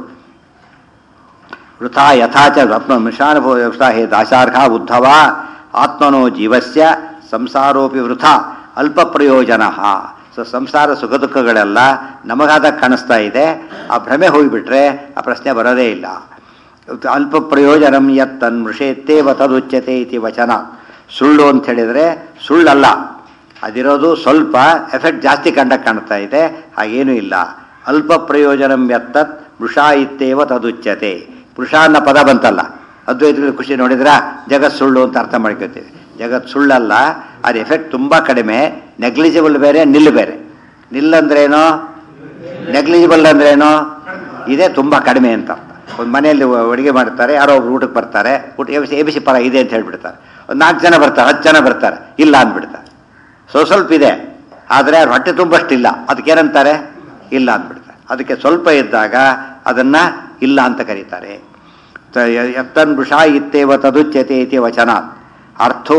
ವೃಥಾ ಯಥಾಚ ಮಿಷಾನುಭವ ವೃಥಾ ಹೇ ದಾಶಾರ್ಹ ಉದ್ಧವ ಆತ್ಮನೋ ಜೀವಸ್ಯ ಸಂಸಾರೋಪಿ ವೃಥಾ ಅಲ್ಪ ಪ್ರಯೋಜನ. ಸೊ ಸಂಸಾರ ಸುಖ ದುಃಖಗಳೆಲ್ಲ ನಮಗಾದ ಕಾಣಿಸ್ತಾ ಇದೆ, ಆ ಭ್ರಮೆ ಹೋಗಿಬಿಟ್ರೆ ಆ ಪ್ರಶ್ನೆ ಬರೋದೇ ಇಲ್ಲ. ಅಲ್ಪ ಪ್ರಯೋಜನಂ ಯತ್ತನ್ ಮೃಷೇತ್ತೇವ ತದುಚ್ಯತೆ ಇತಿ ವಚನ. ಸುಳ್ಳು ಅಂತ ಹೇಳಿದರೆ ಸುಳ್ಳಲ್ಲ, ಅದಿರೋದು ಸ್ವಲ್ಪ ಎಫೆಕ್ಟ್ ಜಾಸ್ತಿ ಕಾಣ್ತಾ ಇದೆ, ಹಾಗೇನೂ ಇಲ್ಲ. ಅಲ್ಪ ಪ್ರಯೋಜನಂ ಯತ್ತತ್ ಮೃಷಾ ಇತ್ತೇವ ತದುಚ್ಯತೆ. ಮೃಷ ಅನ್ನೋ ಪದ ಬಂತಲ್ಲ, ಅದ್ವೈತಗಳ ಖುಷಿ ನೋಡಿದ್ರೆ ಜಗತ್ ಸುಳ್ಳು ಅಂತ ಅರ್ಥ ಮಾಡ್ಕೊತೀವಿ. ಜಗತ್ ಸುಳ್ಳಲ್ಲ, ಅದು ಎಫೆಕ್ಟ್ ತುಂಬ ಕಡಿಮೆ. ನೆಗ್ಲಿಜಿಬಲ್ ಬೇರೆ, ನಿಲ್ ಬೇರೆ. ನಿಲ್ ಅಂದ್ರೇನೋ, ನೆಗ್ಲಿಜಿಬಲ್ ಅಂದ್ರೇನೋ, ಇದೇ ತುಂಬ ಕಡಿಮೆ ಅಂತ. ಒಂದು ಮನೆಯಲ್ಲಿ ಅಡುಗೆ ಮಾಡ್ತಾರೆ, ಯಾರೋ ಒಬ್ರು ಊಟಕ್ಕೆ ಬರ್ತಾರೆ, ಊಟ ಎಬಿಸಿ ಪರ ಇದೆ ಅಂತ ಹೇಳ್ಬಿಡ್ತಾರೆ. ಒಂದು 4 ಜನ ಬರ್ತಾರೆ, 10 ಜನ ಬರ್ತಾರೆ, ಇಲ್ಲ ಅಂದ್ಬಿಡ್ತಾರೆ. ಸ್ವಲ್ಪ ಇದೆ, ಆದರೆ ಅವ್ರ ಹೊಟ್ಟೆ ತುಂಬಷ್ಟಿಲ್ಲ, ಅದಕ್ಕೇನಂತಾರೆ? ಇಲ್ಲ ಅಂದ್ಬಿಡ್ತಾರೆ. ಅದಕ್ಕೆ ಸ್ವಲ್ಪ ಇದ್ದಾಗ ಅದನ್ನು ಇಲ್ಲ ಅಂತ ಕರೀತಾರೆ. ಯತ್ತನ್ ವೃಷಾ ಇತ್ತೇವ ತದುಚ್ಯತೆ ಇತಿ ವಚನ. ಅರ್ಥೇ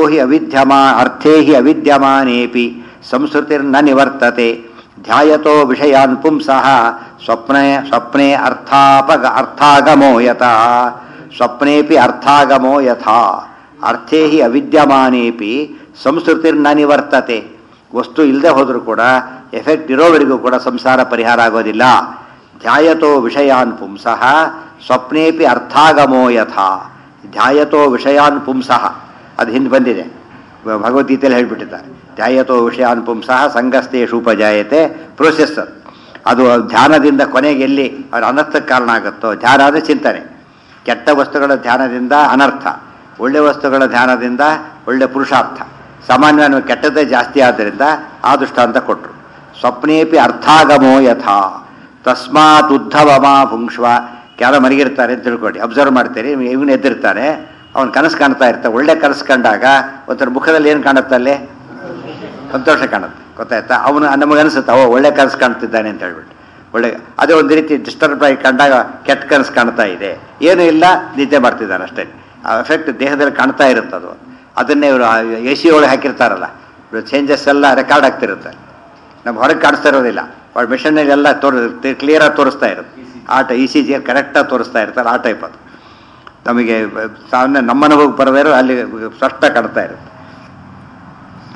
ಹಿ ಅವಿದ್ಯಮಾನೇಪಿ ಸಂಸ್ಕೃತಿರ್ನ ನಿವರ್ತತೆ. ಧ್ಯಾಯತೋ ವಿಷಯಾನ್ ಪುಂಸಃ ಸ್ವಪ್ನೆ ಅರ್ಥಾಗಮೋ ಯಥಾ. ಸ್ವಪ್ನೇಪಿ ಅರ್ಥಾಗಮೋ ಯಥಾ. ಅರ್ಥೇ ಹಿ ಅವಿದ್ಯಮಾನೇಪಿ ಸಂಸ್ಕೃತಿರ್ನ ನಿವರ್ತತೆ. ವಸ್ತು ಇಲ್ಲದೆ ಹೋದರೂ ಕೂಡ ಎಫೆಕ್ಟ್ ಇರೋವರೆಗೂ ಕೂಡ ಸಂಸಾರ ಪರಿಹಾರ ಆಗೋದಿಲ್ಲ. ಧ್ಯಾಯತೋ ವಿಷಯಾನ್ ಪುಂಸಃ ಸ್ವಪ್ನೇಪಿ ಅರ್ಥಾಗಮೋ ಯಥಾ. ಧ್ಯಾಯತೋ ವಿಷಯಾನ್ ಪುಂಸಃ ಅದು ಹಿಂದೆ ಬಂದಿದೆ, ಭಗವದ್ಗೀತೆಯಲ್ಲಿ ಹೇಳ್ಬಿಟ್ಟಿದ್ದಾರೆ. ಧ್ಯಾಯತೋ ವಿಷಯಾನ್ ಪುಂಸಃ ಸಂಗಸ್ತೇಷು ಉಪಜಾಯತೆ ಪ್ರೋಸೆಸ್. ಅದು ಧ್ಯಾನದಿಂದ ಕೊನೆಗೆ ಎಲ್ಲಿ ಅವ್ರ ಅನರ್ಥಕ್ಕೆ ಕಾರಣ ಆಗುತ್ತೋ, ಧ್ಯಾನ ಅಂದರೆ ಚಿಂತನೆ. ಕೆಟ್ಟ ವಸ್ತುಗಳ ಧ್ಯಾನದಿಂದ ಅನರ್ಥ, ಒಳ್ಳೆ ವಸ್ತುಗಳ ಧ್ಯಾನದಿಂದ ಒಳ್ಳೆ ಪುರುಷಾರ್ಥ. ಸಾಮಾನ್ಯವಾಗಿ ಕೆಟ್ಟದ್ದೇ ಜಾಸ್ತಿ ಆದ್ದರಿಂದ ಆ ದೃಷ್ಟಾಂತ ಕೊಟ್ಟರು. ಸ್ವಪ್ನೇಪಿ ಅರ್ಥಾಗಮೋ ಯಥಾ ತಸ್ಮಾತ್ ಉದ್ಧವಮ ಪುಂಕ್ಷ್ವ. ಯಾರೋ ಮಲಗಿರ್ತಾರೆ ಅಂತ ತಿಳ್ಕೊಳ್ಳಿ, ಅಬ್ಸರ್ವ್ ಮಾಡ್ತೀರಿ, ಇವನು ಎದ್ದಿರ್ತಾನೆ, ಅವನು ಕನಸು ಕಾಣ್ತಾ ಇರ್ತಾನೆ. ಒಳ್ಳೆ ಕನಸು ಕಂಡಾಗ ಒಂಥರ ಮುಖದಲ್ಲಿ ಏನು ಕಾಣುತ್ತೆ, ಅಲ್ಲಿ ಸಂತೋಷ ಕಾಣುತ್ತೆ, ಗೊತ್ತಾಯ್ತಾ? ಅವನು ನಮಗನ್ಸುತ್ತೆ ಒಳ್ಳೆ ಕನಸು ಕಾಣ್ತಿದ್ದಾನೆ ಅಂತ ಹೇಳ್ಬಿಟ್ಟು. ಒಳ್ಳೆ ಅದೇ ಒಂದು ರೀತಿ ಡಿಸ್ಟರ್ಬ್ ಆಗಿ ಕಂಡಾಗ ಕೆಟ್ಟ ಕನಸು ಕಾಣ್ತಾ ಇದೆ, ಏನೂ ಇಲ್ಲ, ನಿದ್ದೆ ಮಾಡ್ತಿದ್ದಾನೆ ಅಷ್ಟೇ. ಆ ಎಫೆಕ್ಟ್ ದೇಹದಲ್ಲಿ ಕಾಣ್ತಾ ಇರುತ್ತದು. ಅದನ್ನೇ ಇವರು AC ಒಳಗೆ ಹಾಕಿರ್ತಾರಲ್ಲ, ಚೇಂಜಸ್ ಎಲ್ಲ ರೆಕಾರ್ಡ್ ಆಗ್ತಿರುತ್ತೆ. ನಮ್ಗೆ ಹೊರಗೆ ಕಾಣಿಸ್ತಾ ಇರೋದಿಲ್ಲ, ಅವ್ರ ಮಿಷನಲ್ಲಿ ಎಲ್ಲ ಕ್ಲಿಯರಾಗಿ ತೋರಿಸ್ತಾ ಇರುತ್ತೆ. ಆಟ ECG ಕರೆಕ್ಟಾಗಿ ತೋರಿಸ್ತಾ ಇರ್ತಾರೆ. ಆ ಟೈಪ್ ಅದು ನಮಗೆ ಸಾಮಾನ್ಯ ನಮ್ಮ ಅನುಭವಕ್ಕೆ ಬರದೇ ಇರೋ ಅಲ್ಲಿ ಸ್ಪಷ್ಟ ಕಾಣ್ತಾ ಇರುತ್ತೆ.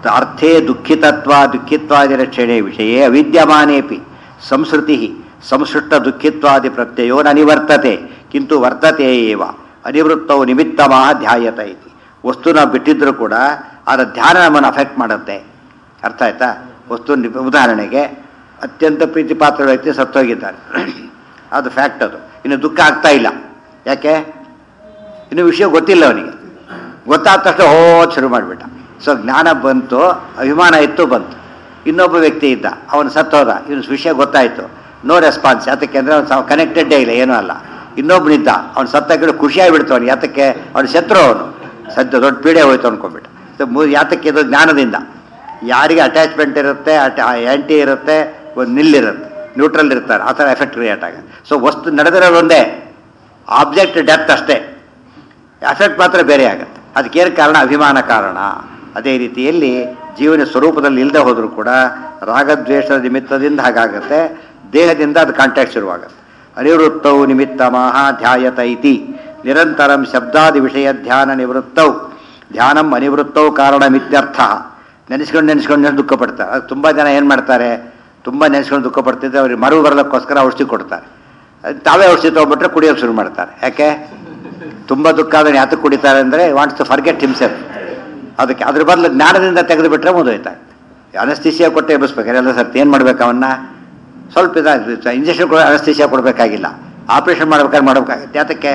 ಅರ್ಥೇ ದುಃಖಿತ್ವಾದಿರಕ್ಷಣೆ ವಿಷಯೇ ಅವಿದ್ಯಮಾನೇಪಿ ಸಂಸ್ಕೃತಿ ಸಂಸೃಷ್ಟ ದುಃಖಿತ್ವಾದಿ ಪ್ರತ್ಯಯೋ ನ ನಿವರ್ತತೆ ಕಿಂತು ವರ್ತತೆ ಏವ ಅನಿವೃತ್ತವು ನಿಮಿತ್ತಮಃ ಧ್ಯಾಯತ ಇತಿ. ವಸ್ತುನ ಬಿಟ್ಟಿದ್ರೂ ಕೂಡ ಅದರ ಧ್ಯಾನ ನಮ್ಮನ್ನು ಅಫೆಕ್ಟ್ ಮಾಡುತ್ತೆ. ಅರ್ಥ ಆಯ್ತಾ? ವಸ್ತು ಉದಾಹರಣೆಗೆ ಅತ್ಯಂತ ಪ್ರೀತಿ ಪಾತ್ರ ವ್ಯಕ್ತಿ ಸತ್ತೋಗಿದ್ದಾರೆ, ಅದು ಫ್ಯಾಕ್ಟ್. ಅದು ಇನ್ನು ದುಃಖ ಆಗ್ತಾ ಇಲ್ಲ. ಯಾಕೆ? ಇನ್ನು ವಿಷಯ ಗೊತ್ತಿಲ್ಲ ಅವನಿಗೆ. ಗೊತ್ತಾದ ತಕ್ಷಣ ಶುರು ಮಾಡಿಬಿಟ್ಟ. ಸೊ ಜ್ಞಾನ ಬಂತು, ಅಭಿಮಾನ ಇತ್ತು, ಬಂತು. ಇನ್ನೊಬ್ಬ ವ್ಯಕ್ತಿ ಇದ್ದ, ಅವನು ಸತ್ತೋದ, ಇವನು ವಿಷಯ ಗೊತ್ತಾಯಿತು, ನೋ ರೆಸ್ಪಾನ್ಸ್. ಯಾತಕ್ಕೆ ಅಂದರೆ ಅವನು ಕನೆಕ್ಟೆಡ್ಡೇ ಇಲ್ಲ, ಏನೂ ಅಲ್ಲ. ಇನ್ನೊಬ್ಬನಿದ್ದ, ಅವನು ಸತ್ತಾಗಿಡು ಖುಷಿಯಾಗಿಬಿಡ್ತು ಅವನು. ಯಾತಕ್ಕೆ? ಅವನು ಶತ್ರು, ಅವನು ಸದ್ಯ ದೊಡ್ಡ ಪೀಡೆ ಹೋಯ್ತು ಅಂದ್ಕೊಂಡ್ಬಿಟ್ಟ. ಯಾತಕ್ಕೆ? ಇದು ಜ್ಞಾನದಿಂದ. ಯಾರಿಗೆ ಅಟ್ಯಾಚ್ಮೆಂಟ್ ಇರುತ್ತೆ, ಆ್ಯಂಟಿ ಇರುತ್ತೆ, ಒಂದು ನಿಲ್ಲಿರುತ್ತೆ, ನ್ಯೂಟ್ರಲ್ ಇರ್ತಾರೆ, ಆ ಥರ ಎಫೆಕ್ಟ್ ಕ್ರಿಯೇಟ್ ಆಗುತ್ತೆ. ಸೊ ವಸ್ತು ನಡೆದಿರೋದು ಒಂದೇ, ಆಬ್ಜೆಕ್ಟ್ ಡೆಪ್ತ್ ಅಷ್ಟೇ, ಎಫೆಕ್ಟ್ ಮಾತ್ರ ಬೇರೆ ಆಗುತ್ತೆ. ಅದಕ್ಕೇನು ಕಾರಣ? ಅಭಿಮಾನ ಕಾರಣ. ಅದೇ ರೀತಿಯಲ್ಲಿ ಜೀವನ ಸ್ವರೂಪದಲ್ಲಿ ಇಲ್ಲದೆ ಹೋದರೂ ಕೂಡ ರಾಗದ್ವೇಷದ ನಿಮಿತ್ತದಿಂದ ಹಾಗಾಗುತ್ತೆ, ದೇಹದಿಂದ ಅದು ಕಾಂಟ್ಯಾಕ್ಟ್ ಶುರುವಾಗುತ್ತೆ. ಅನಿವೃತ್ತೌ ನಿಮಿತ್ತಮಃ ಧ್ಯಾಯತ ಇತಿ ನಿರಂತರಂ ಶಬ್ದಾದಿ ವಿಷಯ ಧ್ಯಾನ ನಿವೃತ್ತೌ ಧ್ಯಾನಂ ಅನಿವೃತ್ತೌ ಕಾರಣಮಿತ್ಯರ್ಥ. ನೆನೆಸ್ಕೊಂಡು ದುಃಖ ಪಡ್ತಾರೆ. ಅದು ತುಂಬ ಜನ ಏನು ಮಾಡ್ತಾರೆ, ತುಂಬ ನೆನೆಸ್ಕೊಂಡು ದುಃಖ ಪಡ್ತಿದ್ದೆ ಅವ್ರಿಗೆ ಮರವು ಬರಲಿಕ್ಕೋಸ್ಕರ ಔಷಧಿ ಕೊಡ್ತಾರೆ. ತಾವೇ ಔಷಧಿ ತೊಗೊಂಡ್ಬಿಟ್ರೆ ಕುಡಿಯೋಕೆ ಶುರು ಮಾಡ್ತಾರೆ. ಯಾಕೆ? ತುಂಬ ದುಃಖ ಆದರೆ ಯಾತಕ್ಕೆ ಕುಡಿತಾರೆ ಅಂದರೆ ವಾಂಟ್ಸ್ ಟು ಫರ್ಗೆಟ್ ಹಿಮ್ಸೆಲ್ಫ್. ಅದಕ್ಕೆ ಅದ್ರ ಬದಲು ಜ್ಞಾನದಿಂದ ತೆಗೆದುಬಿಟ್ರೆ ಮುಗಿದೋಯ್ತಾ. ಅನಸ್ತೀಸಿಯಾ ಕೊಟ್ಟು ಎಬ್ಬಿಸ್ಬೇಕಾರೆ ಎಲ್ಲ ಸರ್ತಿ ಏನು ಮಾಡ್ಬೇಕು? ಅವನ್ನ ಸ್ವಲ್ಪ ಇಂಜೆಕ್ಷನ್ ಕೊಡ, ಅನಸ್ತೀಸಿಯಾ ಕೊಡಬೇಕಾಗಿಲ್ಲ, ಆಪ್ರೇಷನ್ ಮಾಡ್ಬೇಕಾಗಿತ್ತು. ಯಾತಕ್ಕೆ?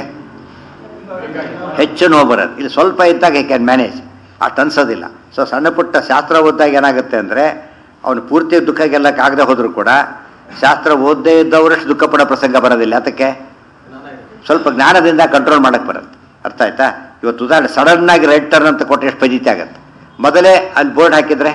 ಹೆಚ್ಚು ನೋವು ಬರೋದು. ಇಲ್ಲಿ ಸ್ವಲ್ಪ ಇದ್ದಾಗ ಕ್ಯಾನ್ ಮ್ಯಾನೇಜ್, ಅಷ್ಟು ಅನ್ಸೋದಿಲ್ಲ. ಸೊ ಸಣ್ಣ ಪುಟ್ಟ ಶಾಸ್ತ್ರ ಓದಿದಾಗ ಏನಾಗುತ್ತೆ ಅಂದರೆ ಅವನು ಪೂರ್ತಿ ದುಃಖ ಗೆಲ್ಲಕ್ಕಾಗದೆ ಹೋದರೂ ಕೂಡ ಶಾಸ್ತ್ರ ಓದದೇ ಇದ್ದವರಷ್ಟು ದುಃಖ ಪಡೋ ಪ್ರಸಂಗ ಬರೋದಿಲ್ಲ. ಯಾತಕ್ಕೆ? ಸ್ವಲ್ಪ ಜ್ಞಾನದಿಂದ ಕಂಟ್ರೋಲ್ ಮಾಡೋಕ್ಕೆ ಬರುತ್ತೆ. ಅರ್ಥ ಆಯ್ತಾ? ಇವತ್ತು ಉದಾಹರಣೆ ಸಡನ್ನಾಗಿ ರೈಟ್ ಟರ್ನ್ ಅಂತ ಕೊಟ್ಟರೆ ಎಷ್ಟು ಫಜಿತಿ ಆಗುತ್ತೆ. ಮೊದಲೇ ಅಲ್ಲಿ ಬೋರ್ಡ್ ಹಾಕಿದರೆ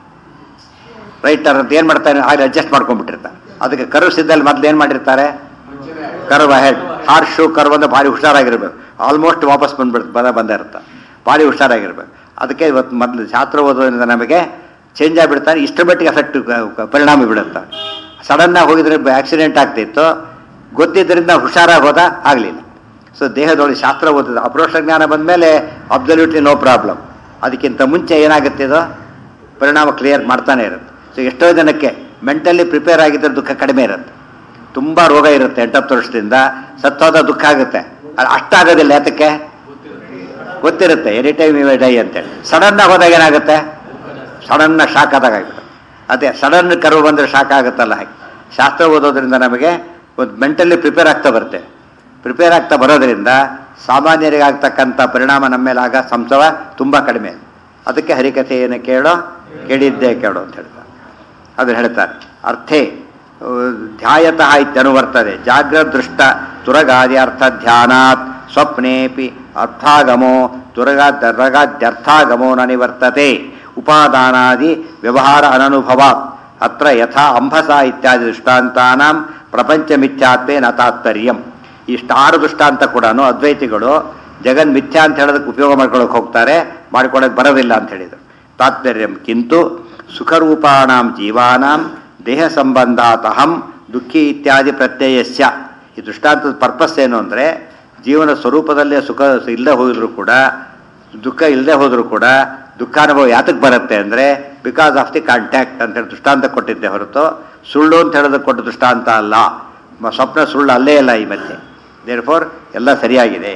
ರೈಟ್ ಟರ್ನ್ ಅಂತ ಏನು ಮಾಡ್ತಾರೆ, ಆಗ ಅಡ್ಜಸ್ಟ್ ಮಾಡ್ಕೊಂಡ್ಬಿಟ್ಟಿರ್ತಾರೆ. ಅದಕ್ಕೆ ಕರ್ವ್ ಸಿದ್ದಲ್ಲಿ ಮೊದಲು ಏನು ಮಾಡಿರ್ತಾರೆ, curve head, horseshoe curve ಅಂದರೆ ಭಾರಿ ಹುಷಾರಾಗಿರ್ಬೇಕು. ಆಲ್ಮೋಸ್ಟ್ ವಾಪಸ್ ಬಂದೇ ಇರುತ್ತೆ, ಭಾರಿ ಹುಷಾರಾಗಿರ್ಬೇಕು. ಅದಕ್ಕೆ ಇವತ್ತು ಮೊದಲು ಶಾಸ್ತ್ರ ಓದೋದ್ರಿಂದ ನಮಗೆ ಚೇಂಜ್ ಆಗಿಬಿಡ್ತಾರೆ, ಇಷ್ಟರ ಮಟ್ಟಿಗೆ ಎಫೆಕ್ಟ್ ಪರಿಣಾಮ ಬೀಳುತ್ತಾರೆ. ಸಡನ್ನಾಗಿ ಹೋಗಿದ್ರೆ ಆಕ್ಸಿಡೆಂಟ್ ಆಗ್ತಿತ್ತು, ಗೊತ್ತಿದ್ದರಿಂದ ಹುಷಾರಾಗಿ ಹೋದ, ಆಗಲಿಲ್ಲ. ಸೊ ದೇಹದೊಳಗೆ ಶಾಸ್ತ್ರ ಓದಿದ ಅಪ್ರೋಕ್ಷ ಜ್ಞಾನ ಬಂದ ಮೇಲೆ ಅಬ್ಸಲ್ಯೂಟ್ಲಿ ನೋ ಪ್ರಾಬ್ಲಮ್. ಅದಕ್ಕಿಂತ ಮುಂಚೆ ಏನಾಗುತ್ತೆ, ಇದು ಪರಿಣಾಮ ಕ್ಲಿಯರ್ ಮಾಡ್ತಾನೆ ಇರುತ್ತೆ. ಸೊ ಎಷ್ಟೋ ಜನಕ್ಕೆ ಮೆಂಟಲಿ ಪ್ರಿಪೇರ್ ಆಗಿದ್ದರೆ ದುಃಖ ಕಡಿಮೆ ಇರುತ್ತೆ. ತುಂಬ ರೋಗ ಇರುತ್ತೆ, 8-10 ವರ್ಷದಿಂದ ಸತ್ತೋದ ದುಃಖ ಆಗುತ್ತೆ, ಅದು ಅಷ್ಟಾಗೋದಿಲ್ಲ. ಯಾತಕ್ಕೆ? ಗೊತ್ತಿರುತ್ತೆ ಎನಿ ಟೈಮ್ ಇವೆ ಡೈ ಅಂತೇಳಿ. ಸಡನ್ನಾಗಿ ಹೋದಾಗ ಏನಾಗುತ್ತೆ, ಸಡನ್ನಾಗಿ ಶಾಕ್ ಆದಾಗ ಆಗಿಬಿಡುತ್ತೆ. ಅದೇ ಸಡನ್ ಕರ್ವ್ ಬಂದರೆ ಶಾಕ್ ಆಗುತ್ತಲ್ಲ, ಹಾಗೆ ಶಾಸ್ತ್ರ ಓದೋದ್ರಿಂದ ನಮಗೆ ಒಂದು ಮೆಂಟಲಿ ಪ್ರಿಪೇರ್ ಆಗ್ತಾ ಬರುತ್ತೆ. ಪ್ರಿಪೇರ್ ಆಗ್ತಾ ಬರೋದ್ರಿಂದ ಸಾಮಾನ್ಯರಿಗೆ ಆಗ್ತಕ್ಕಂಥ ಪರಿಣಾಮ ನಮ್ಮ ಮೇಲೆ ಆಗ ಸಂಸವ ತುಂಬ ಕಡಿಮೆ. ಅದಕ್ಕೆ ಹರಿಕಥೆಯನ್ನು ಕೇಳಿದ್ದೇ ಕೇಳು ಅಂತ ಹೇಳ್ತಾರೆ. ಅದನ್ನು ಹೇಳ್ತಾರೆ. ಅರ್ಥೇ ಧ್ಯಾಯತಃ ಇತ್ಯನುವರ್ತದೆ ಜಾಗ್ರದೃಷ್ಟ ತುರಗಾದಿ ಅರ್ಥ ಧ್ಯಾನಾತ್ ಸ್ವಪ್ನೇಪಿ ಅರ್ಥಾಗಮೋ ತುರಗಾದ್ಯರ್ಥಾಗಮೋ ನ ನಿವರ್ತತೆ ಉಪಾದಾನಾದಿ ವ್ಯವಹಾರ ಅನನುಭವಾತ್ ಅತ್ರ ಯಥಾ ಅಂಬಸ ಇತ್ಯಾದಿ ದೃಷ್ಟಾಂತಾನಾಂ ಪ್ರಪಂಚ ಮಿಥ್ಯಾತ್ವೇ ನ ತಾತ್ಪರ್ಯಂ. ಇಷ್ಟು 6 ದೃಷ್ಟಾಂತ ಕೂಡ ಅದ್ವೈತಿಗಳು ಜಗನ್ ಮಿಥ್ಯಾ ಅಂತ ಹೇಳೋದಕ್ಕೆ ಉಪಯೋಗ ಮಾಡ್ಕೊಳ್ಳೋಕೆ ಹೋಗ್ತಾರೆ, ಮಾಡ್ಕೊಳ್ಳೋಕೆ ಬರೋದಿಲ್ಲ ಅಂತ ಹೇಳಿದರು. ತಾತ್ಪರ್ಯಂ ಕಿಂತು ಸುಖರೂಪಾಣಾಂ ಜೀವಾನಾಂ ದೇಹ ಸಂಬಂಧಾತಹಂ ದುಃಖಿ ಇತ್ಯಾದಿ ಪ್ರತ್ಯಯಸ್ಯ. ಈ ದೃಷ್ಟಾಂತದ ಪರ್ಪಸ್ ಏನು ಅಂದರೆ ಜೀವನ ಸ್ವರೂಪದಲ್ಲೇ ಸುಖ ಇಲ್ಲದೆ ಹೋದರೂ ಕೂಡ ದುಃಖ ಇಲ್ಲದೆ ಹೋದರೂ ಕೂಡ ದುಃಖಾನುಭವ ಯಾತಕ್ಕೆ ಬರುತ್ತೆ ಅಂದರೆ ಬಿಕಾಸ್ ಆಫ್ ದಿ ಕಾಂಟ್ಯಾಕ್ಟ್ ಅಂತೇಳಿ ದೃಷ್ಟಾಂತ ಕೊಟ್ಟಿದ್ದೆ ಹೊರತು ಸುಳ್ಳು ಅಂತ ಹೇಳೋದಕ್ಕೆ ಕೊಟ್ಟ ದೃಷ್ಟಾಂತ ಅಲ್ಲ. ಸ್ವಪ್ನ ಸುಳ್ಳು ಅಲ್ಲೇ ಅಲ್ಲ ಈ ಮಧ್ಯೆ. ದೇರ್ಫೋರ್ ಎಲ್ಲ ಸರಿಯಾಗಿದೆ.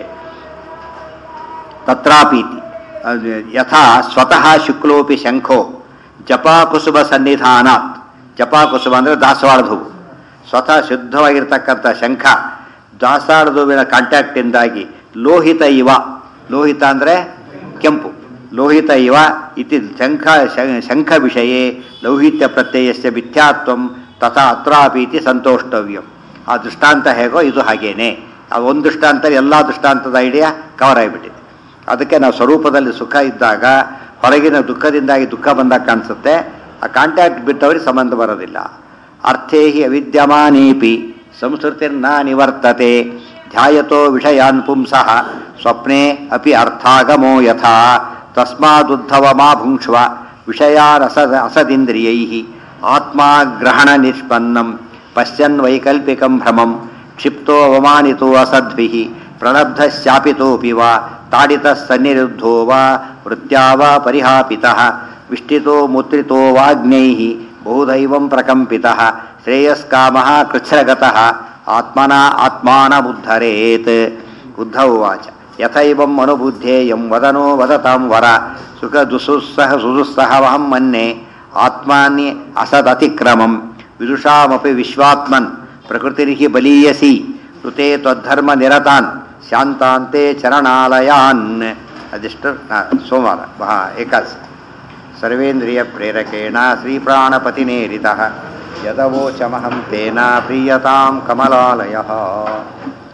ತತ್ರಾಪೀತಿ ಯಥಾ ಸ್ವತಃ ಶುಕ್ಲೋಪಿ ಶಂಖೋ ಜಪಾಕುಸುಮ ಸನ್ನಿಧಾನಾತ್. ಜಪಾಕುಸುಮ ಅಂದರೆ ದಾಸವಾಳದ ಹೂವು. ಸ್ವತಃ ಶುದ್ಧವಾಗಿರ್ತಕ್ಕಂಥ ಶಂಖ ದಾಸವಾಳದ ಹೂವಿನ ಕಾಂಟ್ಯಾಕ್ಟಿಂದಾಗಿ ಲೋಹಿತ ಇವ, ಲೋಹಿತ ಅಂದರೆ ಕೆಂಪು, ಲೋಹಿತ ಇವ ಇತಿ ಶಂಖ ವಿಷಯೇ ಲೌಹಿತ್ಯ ಪ್ರತ್ಯಯಸ್ಯ ಮಿಥ್ಯಾತ್ವಂ ತಥಾ ಅತ್ರಾಪೀತಿ ಸಂತೋಷ್ಟವ್ಯಂ. ಆ ದೃಷ್ಟಾಂತ ಹೇಗೋ ಇದು ಹಾಗೇನೆ. ಆ ಒಂದು ದೃಷ್ಟಾಂತ ಎಲ್ಲ ದೃಷ್ಟಾಂತದ ಐಡಿಯಾ ಕವರ್ ಆಗಿಬಿಟ್ಟಿದೆ. ಅದಕ್ಕೆ ನಾವು ಸ್ವರೂಪದಲ್ಲಿ ಸುಖ ಇದ್ದಾಗ ಹೊರಗಿನ ದುಃಖದಿಂದಾಗಿ ದುಃಖ ಬಂದಾಗ ಕಾಣಿಸುತ್ತೆ, ಆ ಕಾಂಟ್ಯಾಕ್ಟ್ ಬಿಟ್ಟವ್ರಿಗೆ ಸಂಬಂಧ ಬರೋದಿಲ್ಲ. ಅರ್ಥೇ ಹಿ ಅವಿದ್ಯಮಾನೇಪಿ ಸಂಸ್ಕೃತಿರ್ನ ನಿವರ್ತತೆ ಧ್ಯಾಯತೋ ವಿಷಯಾನ್ ಪುಂಸಃ ಸ್ವಪ್ನೆ ಅಪಿ ಅರ್ಥಾಗಮೋ ಯಥಾ ತಸ್ಮಾದುದ್ಧವ ಮಾ ಭುಂಕ್ಷ್ವ ವಿಷಯಾನ್ ಅಸದಿಂದ್ರಿಯೈಃ ಆತ್ಮಾಗ್ರಹಣ ನಿಷ್ಪನ್ನಂ ಪಶ್ಯನ್ ವೈಕಲ್ಪಿಕಂ ಭ್ರಮಂ ಕ್ಷಿಪ್ತೋ ಅವಮಾನಿತೋ ಅಸದ್ಭಿಃ ಪ್ರಣಬ್ಧಶ್ಚಾಪಿತೋಪಿ ವಾ ತಾಡಿತಃ ಸನ್ನಿರುದ್ಧೋ ವಾ ವೃತ್ತ್ಯಾ ವಾ ಪರಿಹಾಪಿತಃ ವಿಷ್ಟಿತೋ ಮುತ್ರಿತೋ ವಾಗ್ನೈಃ ಬಹುದೈವಂ ಪ್ರಕಂಪಿತಃ ಶ್ರೇಯಸ್ಕಾಮಃ ಕೃಚ್ಛ್ರಗತಃ ಆತ್ಮನಾ ಆತ್ಮಾನಮುದ್ಧರೇತ್. ಉದ್ಧವ ಉವಾಚ ಯಥೈವಂ ಅನುಬುದ್ಧೇಯಂ ವದನೋ ವದತಾಂ ವರ ಸುಖ ದುಸುಸ್ಸಹ ಸುದುಸ್ಸಹವಹಂ ಮನ್ಯೆ ಆತ್ಮಾನಿ ಅಸದತಿಕ್ರಮಂ ವಿದುಷಾಮಪಿ ವಿಶ್ವಾತ್ಮನ್ ಪ್ರಕೃತಿರ್ಹಿ ಬಲೀಯಸಿ ಋತೆ ತ್ವದ್ಧರ್ಮ ನಿರತಾನ್ ಶಾಂತಾಂತೆ ಚರಣಾಲಯಾನ್. ಅದಿಷ್ಟು ಸೋಮವಾರ ಏಕಾದಶಿ. ಸರ್ವೇಂದ್ರಿಯ ಪ್ರೇರಕೇಣ ಶ್ರೀಪ್ರಾಣಪತಿನೇರಿತಃ ಯದವೋಚಮಹಂ ತೇನ ಪ್ರೀಯತಾಂ ಕಮಲಾಲಯಃ.